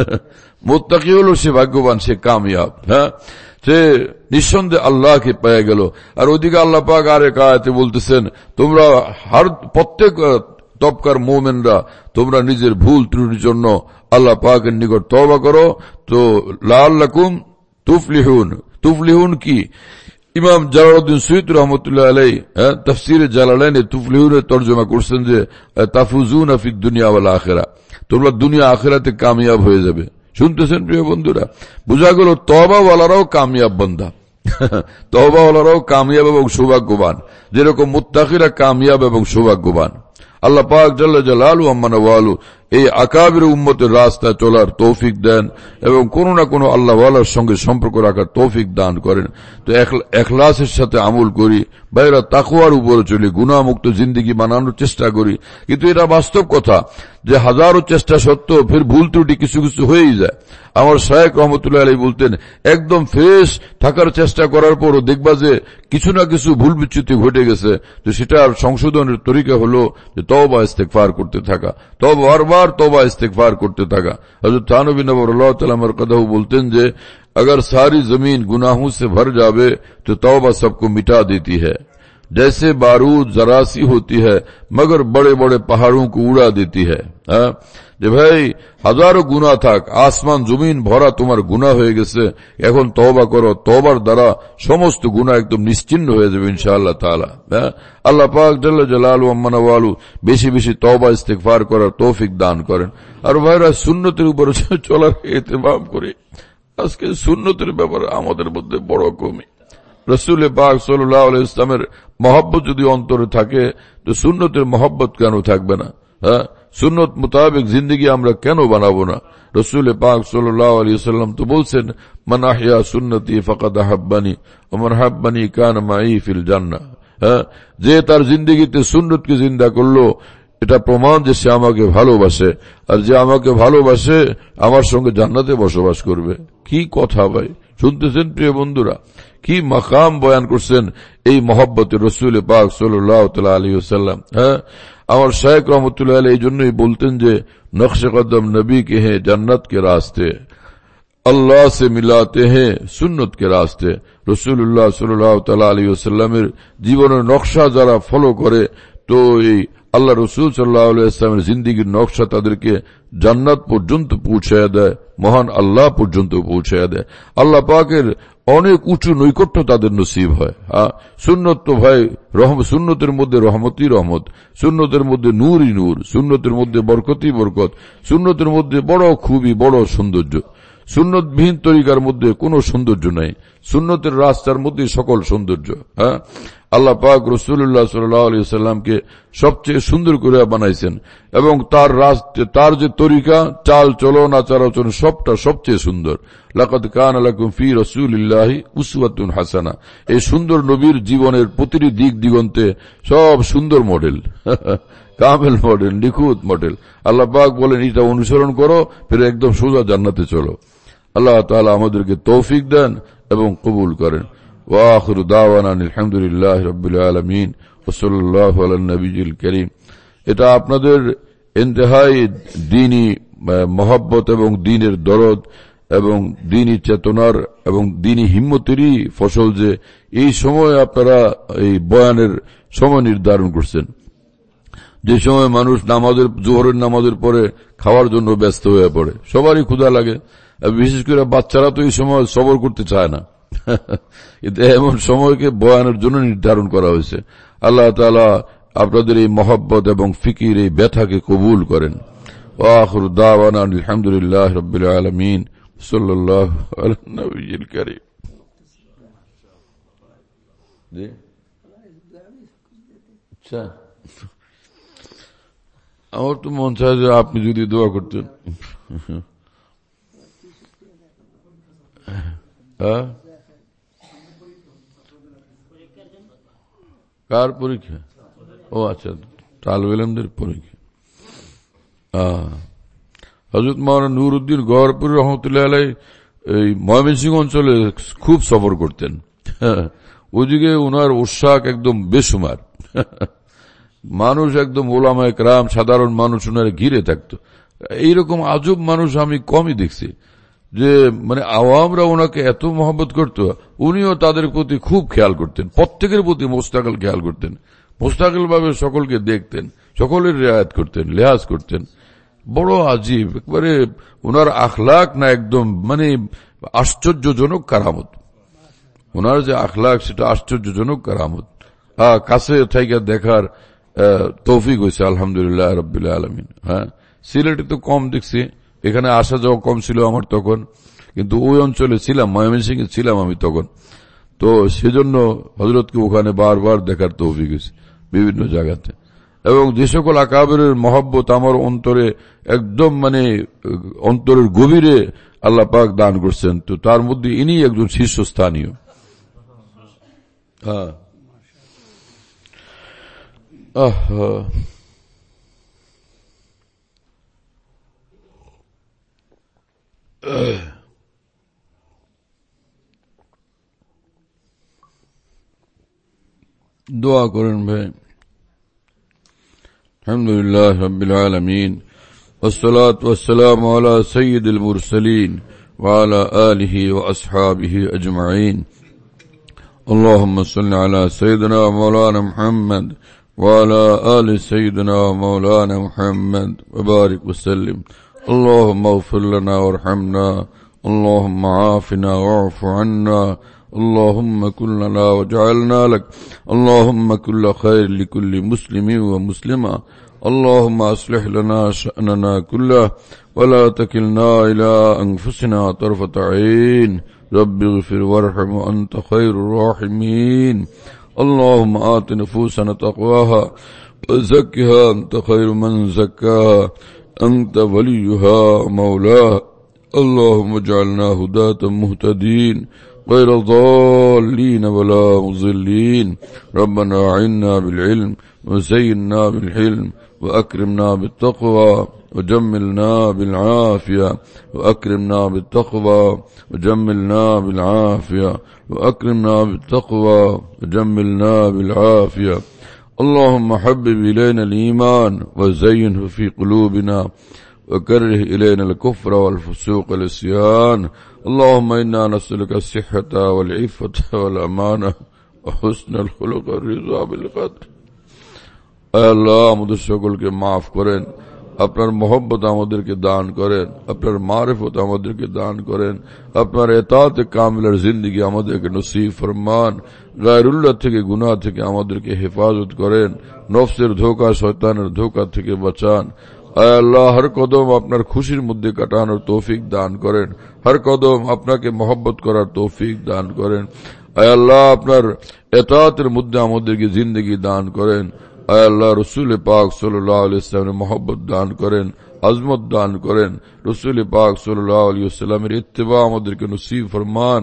B: মুত্তাকি হলো সে ভাগ্যবান, সে কামিয়াব। হ্যাঁ, সে নিঃসন্দেহে আল্লাহকে পেয়ে গেল। আর ওদিকে আল্লাহ পাক আরেক আয়াতে বলতেছেন, তোমরা হর প্রত্যেক তবকার মুমিনরা তোমরা নিজের ভুল ত্রুটির জন্য আল্লাহ পাকের নিকট তওবা করো, তো লাআল্লাকুম তুফলিহুন। তুফলিহুন কি? ইমাম জালালউদ্দিন সুয়ুতী রহমতুল্লাহ আলাইহি তাফসীরে জালালাইনে তুফলিহুনের তরজমা করছেন যে তাফুজুনা ফিদ দুনিয়া ওয়াল আখিরা, তোমরা দুনিয়া আখিরাতে কামিয়াব হয়ে যাবে। শুনতেছেন প্রিয় বন্ধুরা? বুঝা গেল তওবা ওয়ালারাও কামিয়াব বান্দা, তওবা ওয়ালারাও কামিয়াব এবং সৌভাগ্যবান, যেরকম মুত্তাকিরা কামিয়াব এবং সৌভাগ্যবান। আল্লাহ পাক জাল্লা জালালুহু আম্মা ওয়ালু এই আকাবির উম্মতের রাস্তা চলার তৌফিক দেন এবং কোন না কোন আল্লাহ ওয়ালার সঙ্গে সম্পর্ক রাখার তৌফিক দান করেন। তো ইখলাসের সাথে আমল করি, বাইরা তাকওয়ার উপরে চলি, গুনাহমুক্ত জিন্দেগি বানানোর চেষ্টা করি। কিন্তু এটা বাস্তব কথা যে হাজারো চেষ্টা সত্ত্বেও ফের ভুল ত্রুটি কিছু কিছু হয়েই যায়। আমার শায়েখ রহমতুল্লাহ আলাইহি বলতেন, একদম ফ্রেশ থাকার চেষ্টা করার পরও দেখবা যে কিছু না কিছু ভুল বিচ্যুতি ঘটে গেছে, তো সেটার সংশোধনের তরিকা হলো যে তওবা ইস্তেগফার করতে থাকা, তওবা বারবার তওবা ইস্তেগফার করতে থাকা। হযরত থানবী নওয়াল্লাহু তাআলা মারকাদাহু বলতেন যে अगर सारी जमीन गुनाहों से भर जावे तो तौबा सबको मिटा देती है, जैसे बारूद जरा सी होती है मगर बड़े बड़े पहाड़ों को उड़ा देती है। যে ভাই হাজারো গুনাহ থাক, আসমান জমিন ভরা তোমার গুনাহ হয়ে গেছে, এখন তওবা করো, তওবার দ্বারা সমস্ত গুনাহ একদম নিশ্চিহ্ন হয়ে যাবে ইনশাআল্লাহ তাআলা। আল্লাহ পাক জাল্লা জালালুহু আম্মা ওয়ালু বেশি বেশি তওবা ইস্তেগফার করার তৌফিক দান করেন। আর ভাইরা সুন্নতের উপর চলার ইহতিমাম করি। আজকে সুন্নতের ব্যাপারে আমাদের মধ্যে বড় কমি। রাসূল পাক সাল্লাল্লাহু আলাইহি ওয়াসাল্লামের মহব্বত যদি অন্তরে থাকে তো সুন্নতের মহব্বত কেন থাকবে না? হ্যাঁ, সুন্নত মোতাবেক জিন্দগি আমরা কেন বানাবো না? রাসূল পাক সাল্লাল্লাহু আলাইহি ওয়াসাল্লাম তো বলছেন, মান আহইয়া সুন্নতি ফাকাদ আহাব্বানি ওয়া মান আহাব্বানি কানা মাই ফিল জান্নাহ। হ্যাঁ, যে তার জিন্দগিতে সুন্নতকে জিন্দা করলো এটা প্রমাণ যে সে আমাকে ভালোবাসে, আর যে আমাকে ভালোবাসে আমার সঙ্গে জান্নাতে বসবাস করবে। কি কথা ভাই, শুনতেছেন প্রিয় বন্ধুরা? কি মাকাম বয়ান করছেন এই মহব্বতে রাসূল পাক সাল্লাল্লাহু তাআলা আলাইহি ওয়াসাল্লাম। হ্যাঁ, আমার শায়েখ রহমতুল্লাহ আলাইহি এই জন্যই বলতেন যে নকশে কদম নবী কে हैं जन्नत के रास्ते, अल्लाह से मिलाते हैं सुन्नत के रास्ते। রাসূলুল্লাহ সাল্লাল্লাহু তাআলা আলাইহি ওয়াসাল্লামের জীবনের নকশা যারা ফলো করে তো এই আল্লাহ রাসূল সাল্লাল্লাহু আলাইহি ওয়াসাল্লামের জিন্দেগীর নকশা তাদেরকে জান্নাত পর্যন্ত পৌঁছায় দেয়, মহান আল্লাহ পর্যন্ত পৌঁছায় দেয়। আল্লাহ পাকের অনেক উঁচু নৈকট্য তাদের নসিব হয়। হ্যাঁ, সুন্নত তো ভাই রহম, সুন্নতের মধ্যে রহমতই রহমত, সুন্নতের মধ্যে নূরই নূর, সুন্নতের মধ্যে বরকতই বরকত, সুন্নতের মধ্যে বড় খুবই বড় সৌন্দর্য। সুন্নতবিহীন তরিকার মধ্যে কোনো সৌন্দর্য নাই, সুন্নতের রাস্তার মধ্যে সকল সৌন্দর্য। হ্যাঁ, আল্লাহ পাক রাসূলুল্লাহ সাল্লাল্লাহু আলাইহি ওয়াসাল্লামকে সবচেয়ে সুন্দর করে বানাইছেন এবং তার তার যে তরিকা, চাল চলন, আচার আচরণ সবটা সবচেয়ে সুন্দর। লাকাদ কানা লাকুম ফি রাসূলিল্লাহি উসওয়াতুন হাসানা। এই সুন্দর নবীর জীবনের প্রতিটি দিক দিগন্তে সব সুন্দর মডেল, কামেল মডেল, নিখুঁত মডেল। আল্লাহ পাক বলেন এটা অনুসরণ করো, ফির একদম সোজা জান্নাতে চলো। আল্লাহ তাআলা আমাদেরকে তৌফিক দেন এবং কবুল করেন। ওয়া আখিরু দাওয়ানা আলহামদুলিল্লাহি রাব্বিল আলামিন ওয়া সাল্লাল্লাহু আলা নবিয়িল কারীম। এটা আপনাদের ইন্তেহাই দ্বীনি মহব্বত এবং দ্বীনের দরদ এবং দ্বীনি চেতনার এবং দ্বীনি হিম্মতেরই ফসল যে এই সময় আপনারা এই বয়ানের সময় নির্ধারণ করছেন, যে সময় মানুষ নামাজের জোহরের নামাজের পরে খাওয়ার জন্য ব্যস্ত হয়ে পড়ে, সবারই ক্ষুধা লাগে, বিশেষ করে বাচ্চারা তো এই সময় সবর করতে চায় না। কিন্তু এমন সময়কে বয়ানের জন্য নির্ধারণ করা হয়েছে। আল্লাহ তাআলা আপনাদের এই মহব্বত এবং ফিকির এই ব্যথাকে কবুল করেন। ওয়া আখিরু দাওয়ানা আলহামদুলিল্লাহি রাব্বিল আলামিন সাল্লাল্লাহু আলা নবিয়িল কারীম। জি আচ্ছা, আমার তো মন চায় যে আপনি যদি দোয়া করতেন। হ্যাঁ, কার পরীক্ষা? ও আচ্ছা, তালেব ইলমদের পরীক্ষা। হযরত মাওলানা নুরউদ্দিন গওহরপুরী রহমতুল্লাহ আলাইহি এই ময়মনসিংহ অঞ্চলে খুব সফর করতেন। ওইদিকে ওনার উৎসাহ একদম বেসুমার, মানুষ একদম ওলামায়ে কেরাম সাধারণ মানুষ ওনার ঘিরে থাকতো। এইরকম আজব মানুষ আমি কমই দেখছি, যে মানে আওয়ামরা ওনাকে এত মহব্বত করত, উনিও তাদের প্রতি খুব খেয়াল করতেন, প্রত্যেকের প্রতি মোস্তাকিল খেয়াল করতেন, মোস্তাকিল ভাবে সকলকে দেখতেন, সকলের রিয়ায়াত করতেন, লিহাজ করতেন। বড় আজীব একবারে ওনার আখলাক না, একদম মানে আশ্চর্যজনক কারামত। ওনার যে আখলাক সেটা আশ্চর্যজনক কারামত। হ্যাঁ, কাছে থেকে দেখার তৌফিক হয়েছে আলহামদুলিল্লাহ রাব্বিল আলামিন। হ্যাঁ, সিলেটে তো কম দেখছি, এখানে আসা যাওয়া কম ছিল আমার তখন, কিন্তু ওই অঞ্চলে ছিলাম, ময়মনসিংহে ছিলাম আমি তখন, তো সেজন্য হযরতকে ওখানে বারবার দেখার তৌফিক হয়েছে বিভিন্ন জায়গাতে। এবং যে সকল আকাবেরের মহব্বত আমার অন্তরে একদম মানে অন্তরের গভীরে আল্লাহ পাক দান করছেন, তো তার মধ্যে ইনি একজন শীর্ষস্থানীয়। হ্যাঁ, আহ দোয়া করেন ভাই। আলহামদুলিল্লাহ রাব্বিল আলামিন والصلاة والسلام على سيد المرسلين وعلى آله وأصحابه أجمعين. اللهم صل على سيدنا مولانا محمد وعلى آل سيدنا مولانا محمد وبارك وسلم. اللهم اغفر لنا وارحمنا، اللهم عافنا واعف عنا، اللهم كن لنا وجعلنا لك، اللهم كل خير لكل مسلم ومسلمة، اللهم أصلح لنا شأننا كله ولا تكلنا إلى أنفسنا طرفة عين. رب اغفر وارحم وأنت خير الراحمين. اللهم آت نفوسنا تقواها وزكها أنت خير من زكاها، أنت وليها ومولاها. اللهم اجعلنا هداة مهتدين غير ضالين ولا مضلين. ربنا أعنا بالعلم وزينا بالحلم وأكرمنا بالتقوى وجملنا بالعافية، وأكرمنا بالتقوى وجملنا بالعافية، وأكرمنا بالتقوى وجملنا بالعافية. اللهم حبب إلينا الإيمان وزينه في قلوبنا وكره إلينا الكفر والفسوق والعصيان. اللهم إنا نسألك الصحة والعفة والأمانة وحسن الخلق والرضا بالقدر. আল্লাহ আমাদের সকলকে মাফ করেন, আপনার মহব্বত আমাদেরকে দান করেন, আপনার মারিফত আমাদেরকে দান করেন, আপনার এতাতে কামিলার জিন্দগি আমাদেরকে নসিব ফরমান, গায়রুল্লাহ থেকে গুনাহ থেকে আমাদেরকে হেফাজত করেন, নফসের ধোঁকা শয়তানের ধোঁকা থেকে বাঁচান। আয় আল্লাহ, হর কদম আপনার খুশির মধ্যে কাটানোর তৌফিক দান করেন, হর কদম আপনাকে মহব্বত করার তৌফিক দান করেন। আয় আল্লাহ, আপনার এতাতের মধ্যে আমাদেরকে জিন্দগি দান করেন। আয় আল্লাহ, রসুল পাক সাল্লাল্লাহু আলাইহি ওয়াসাল্লামের মহব্বত দান করেন, আজমত দান করেন। রসুল পাক সাল্লাল্লাহু আলাইহি ওয়াসাল্লামের ইত্তেবা আমাদেরকে নসিব ফরমান।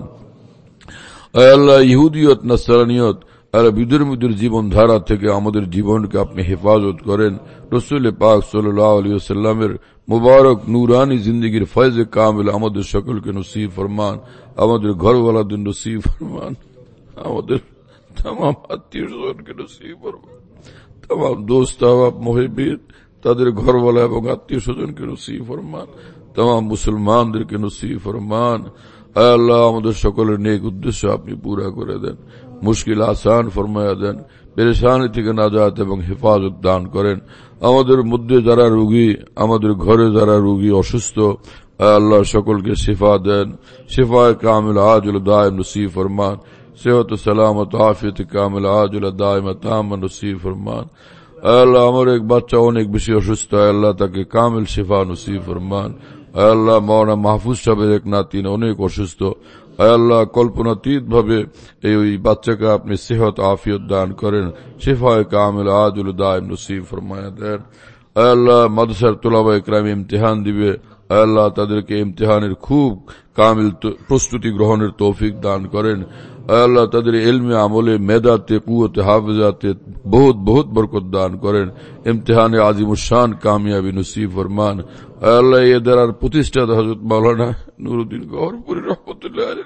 B: আয় আল্লাহ, ইহুদিয়ত নাসরানিয়ত আর বিধর্মীদের জীবনধারা থেকে আমাদের জীবনকে আপনি হেফাজত করেন। রসুল পাক সাল্লাল্লাহু আলাইহি ওয়াসাল্লামের মুবারক নুরানি জিন্দগির ফয়জে কামিল আমাদের সকলকে নসিব ফরমান, আমাদের ঘরওয়ালাদের নসিব ফরমান, আমাদের तमाम আত্মীয় স্বজনকে নসিব ফরমান, तमाम दोस्त अहबाब मुहिब्बीन তাদের ঘরওয়ালা এবং আত্মীয় স্বজনকে নসিব ফরমান, तमाम মুসলমানদেরকে নসিব ফরমান। আয় আল্লাহ, আমাদের সকলের নেক উদ্দেশ্য আপনি পুরা করে দেন, মুশকিল আসান ফরমায়া দেন, পেরেশানি থেকে নাজাত এবং হেফাজত দান করেন। আমাদের মধ্যে যারা রোগী, আমাদের ঘরে যারা রোগী অসুস্থ, আয় আল্লাহ সকলকে শিফা দেন, শিফায়ে কামিল আজিল দায়েম নসিব ফরমান, সেহত সালামত আফিয়ত কামিল আজিল দায়েম তাম নসিব ফরমান। আয় আল্লাহ, আমার এক বাচ্চা অনেক বেশি অসুস্থ, আয় আল্লাহ তাকে কামিল শিফা নসিব ফরমান। আয় আল্লাহ, মাওলানা মাহফুজ সাহেবের এক নাতিন অনেক অসুস্থ, আয় আল্লাহ কল্পনাতীত ভাবে এই ওই বাচ্চাকে আপনি সেহত আফিয়ত দান করেন, শিফায়ে কামিল আজিল দায়েম নসিব ফরমায়া দেন। আয় আল্লাহ, মাদ্রাসার তোলাবা ইকরাম ইমতিহান দিবে, আয় আল্লাহ তাদেরকে ইমতিহানের খুব কামিল প্রস্তুতি গ্রহণের তৌফিক দান করেন। আয় আল্লাহ তাদের ইলমে আমলে মেধাতে কুওতে হাফিজাতে বহুত বহুত বরকত দান করেন, ইমতিহানে আজিমুশান কামিয়াবি নসিব ফরমান। আয় আল্লাহ, এদের আর প্রতিষ্ঠাতা হযরত মাওলানা নুরুদ্দিন গওহরপুরী রাহমাতুল্লাহ আলাইহি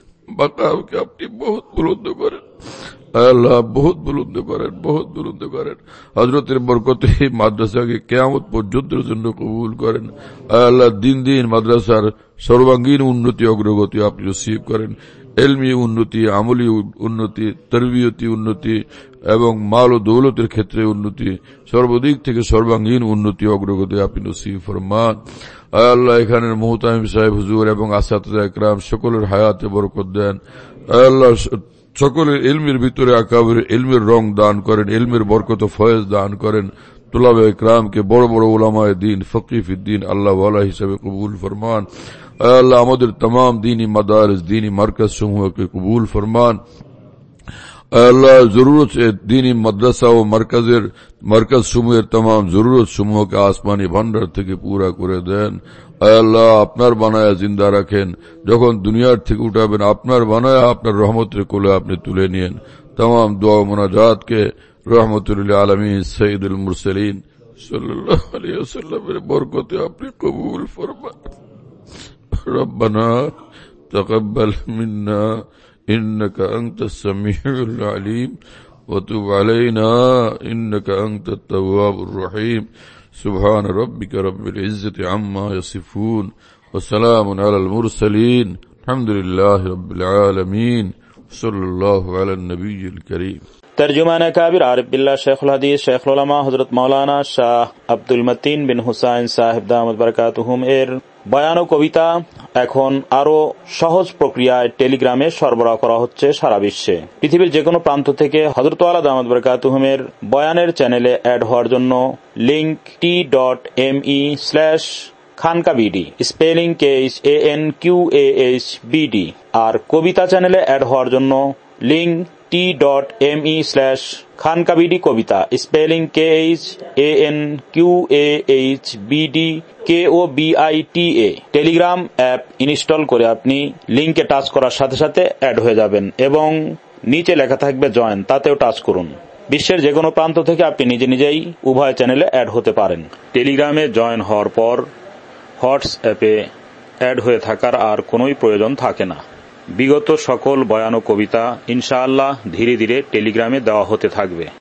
B: বাকাওকে আপনি বহুত বুলন্দ করেন, আয় আল্লাহ বহুত বুলন্দ করেন, বহুত বুলন্দ করেন। হযরতের বরকতে মাদ্রাসাকে কিয়ামত পর্যন্ত জন্য কবুল করেন। আয় আল্লাহ, দিন দিন মাদ্রাসার সর্বাঙ্গীন উন্নতি অগ্রগতি আপনি নসিব করেন, ইলমি উন্নতি, আমলি উন্নতি, তরবিয়তি উন্নতি এবং মাল ও দৌলতের ক্ষেত্রে উন্নতি, সর্বদিক থেকে সর্বাঙ্গীন উন্নতি অগ্রগতি আপনি নসিব ফরমান। আয় আল্লাহ, এখানের মুহতামিম সাহেব হুজুর এবং আসাতিজা ইকরাম সকলের হায়াতে বরকত দেন। আয় আল্লাহ, সকলের ইলমের ভিতরে আকাবের ইলমের রং দান করেন, ইলমের বরকত ফয়েজ দান করেন। তুলাবে ইকরামকে বড় বড় উলামায়ে দ্বীন, ফকিহ ফিদ্দীন আল্লাহ ওয়ালা হিসেবে কবুল ফরমান। আয় আল্লাহ, আমাদের तमाम दीनी मदारिस दीनी मरकज समूह के कबूल फरमान। আল্লাহ, জরুরত दीनी मदरसा ও মারকাজের মারকাজ সমূহের तमाम জরুরত সমূহকে আসমানি ভান্ডার থেকে পুরা করে দেন। আয় আল্লাহ, আপনার বানায়া জিন্দা রাখেন, যখন দুনিয়ার থেকে উঠাবেন আপনার বানায়া আপনার রহমতের কোলে আপনি তুলে নিয়েন। तमाम দোয়া ও মুনাজাতকে রহমতুল লিল আলামিন সৈয়দুল মুরসালিন সাল্লাল্লাহু আলাইহি ওয়াসাল্লামের বরকতে আপনি কবুল ফরমান। ربنا تقبل منا إنك أنت السميع العليم وتب علينا إنك أنت التواب الرحيم. سبحان ربك رب العزة عما يصفون وسلام على المرسلين الحمد لله رب العالمين صلى الله على النبي الكريم.
A: তরজুমানে কাবির আরিফ বিল্লাহ শেখুল হাদিস শেখুল উলামা হযরত মাওলানা শাহ আব্দুল মতিন বিন হুসাইন সাহেব দামাত বারাকাতুহুম এর বয়ান ও কবিতা এখন আরো সহজ প্রক্রিয়ায় টেলিগ্রামে সরবরাহ করা হচ্ছে সারা বিশ্বে। পৃথিবীর যে কোনো প্রান্ত থেকে হযরত ওয়ালা দামাত বারাকাতুহুমের বয়ানের চ্যানেলে অ্যাড হওয়ার জন্য link T dot M E slash খানকাবিডি spelling K H A N Q A H B D আর কবিতা চ্যানেলে অ্যাড হওয়ার জন্য link T dot M E slash খানকাবিডি কবিতা spelling K H A N Q A H B D K O B I T A. Telegram app install করে আপনি লিংকে টাচ করার সাথে সাথে অ্যাড হয়ে যাবেন এবং নিচে লেখা থাকবে জয়েন, তাতেও টাচ করুন। বিশ্বের যে কোনো প্রান্ত থেকে আপনি নিজে নিজেই উভয় চ্যানেলে অ্যাড হতে পারেন। টেলিগ্রামে জয়েন হওয়ার পর হোয়াটসঅ্যাপে অ্যাড হয়ে থাকার আর কোনোই প্রয়োজন থাকে না। বিগত সকল বয়ান ও কবিতা ইনশাআল্লাহ ধীরে ধীরে টেলিগ্রামে দেওয়া হতে থাকবে।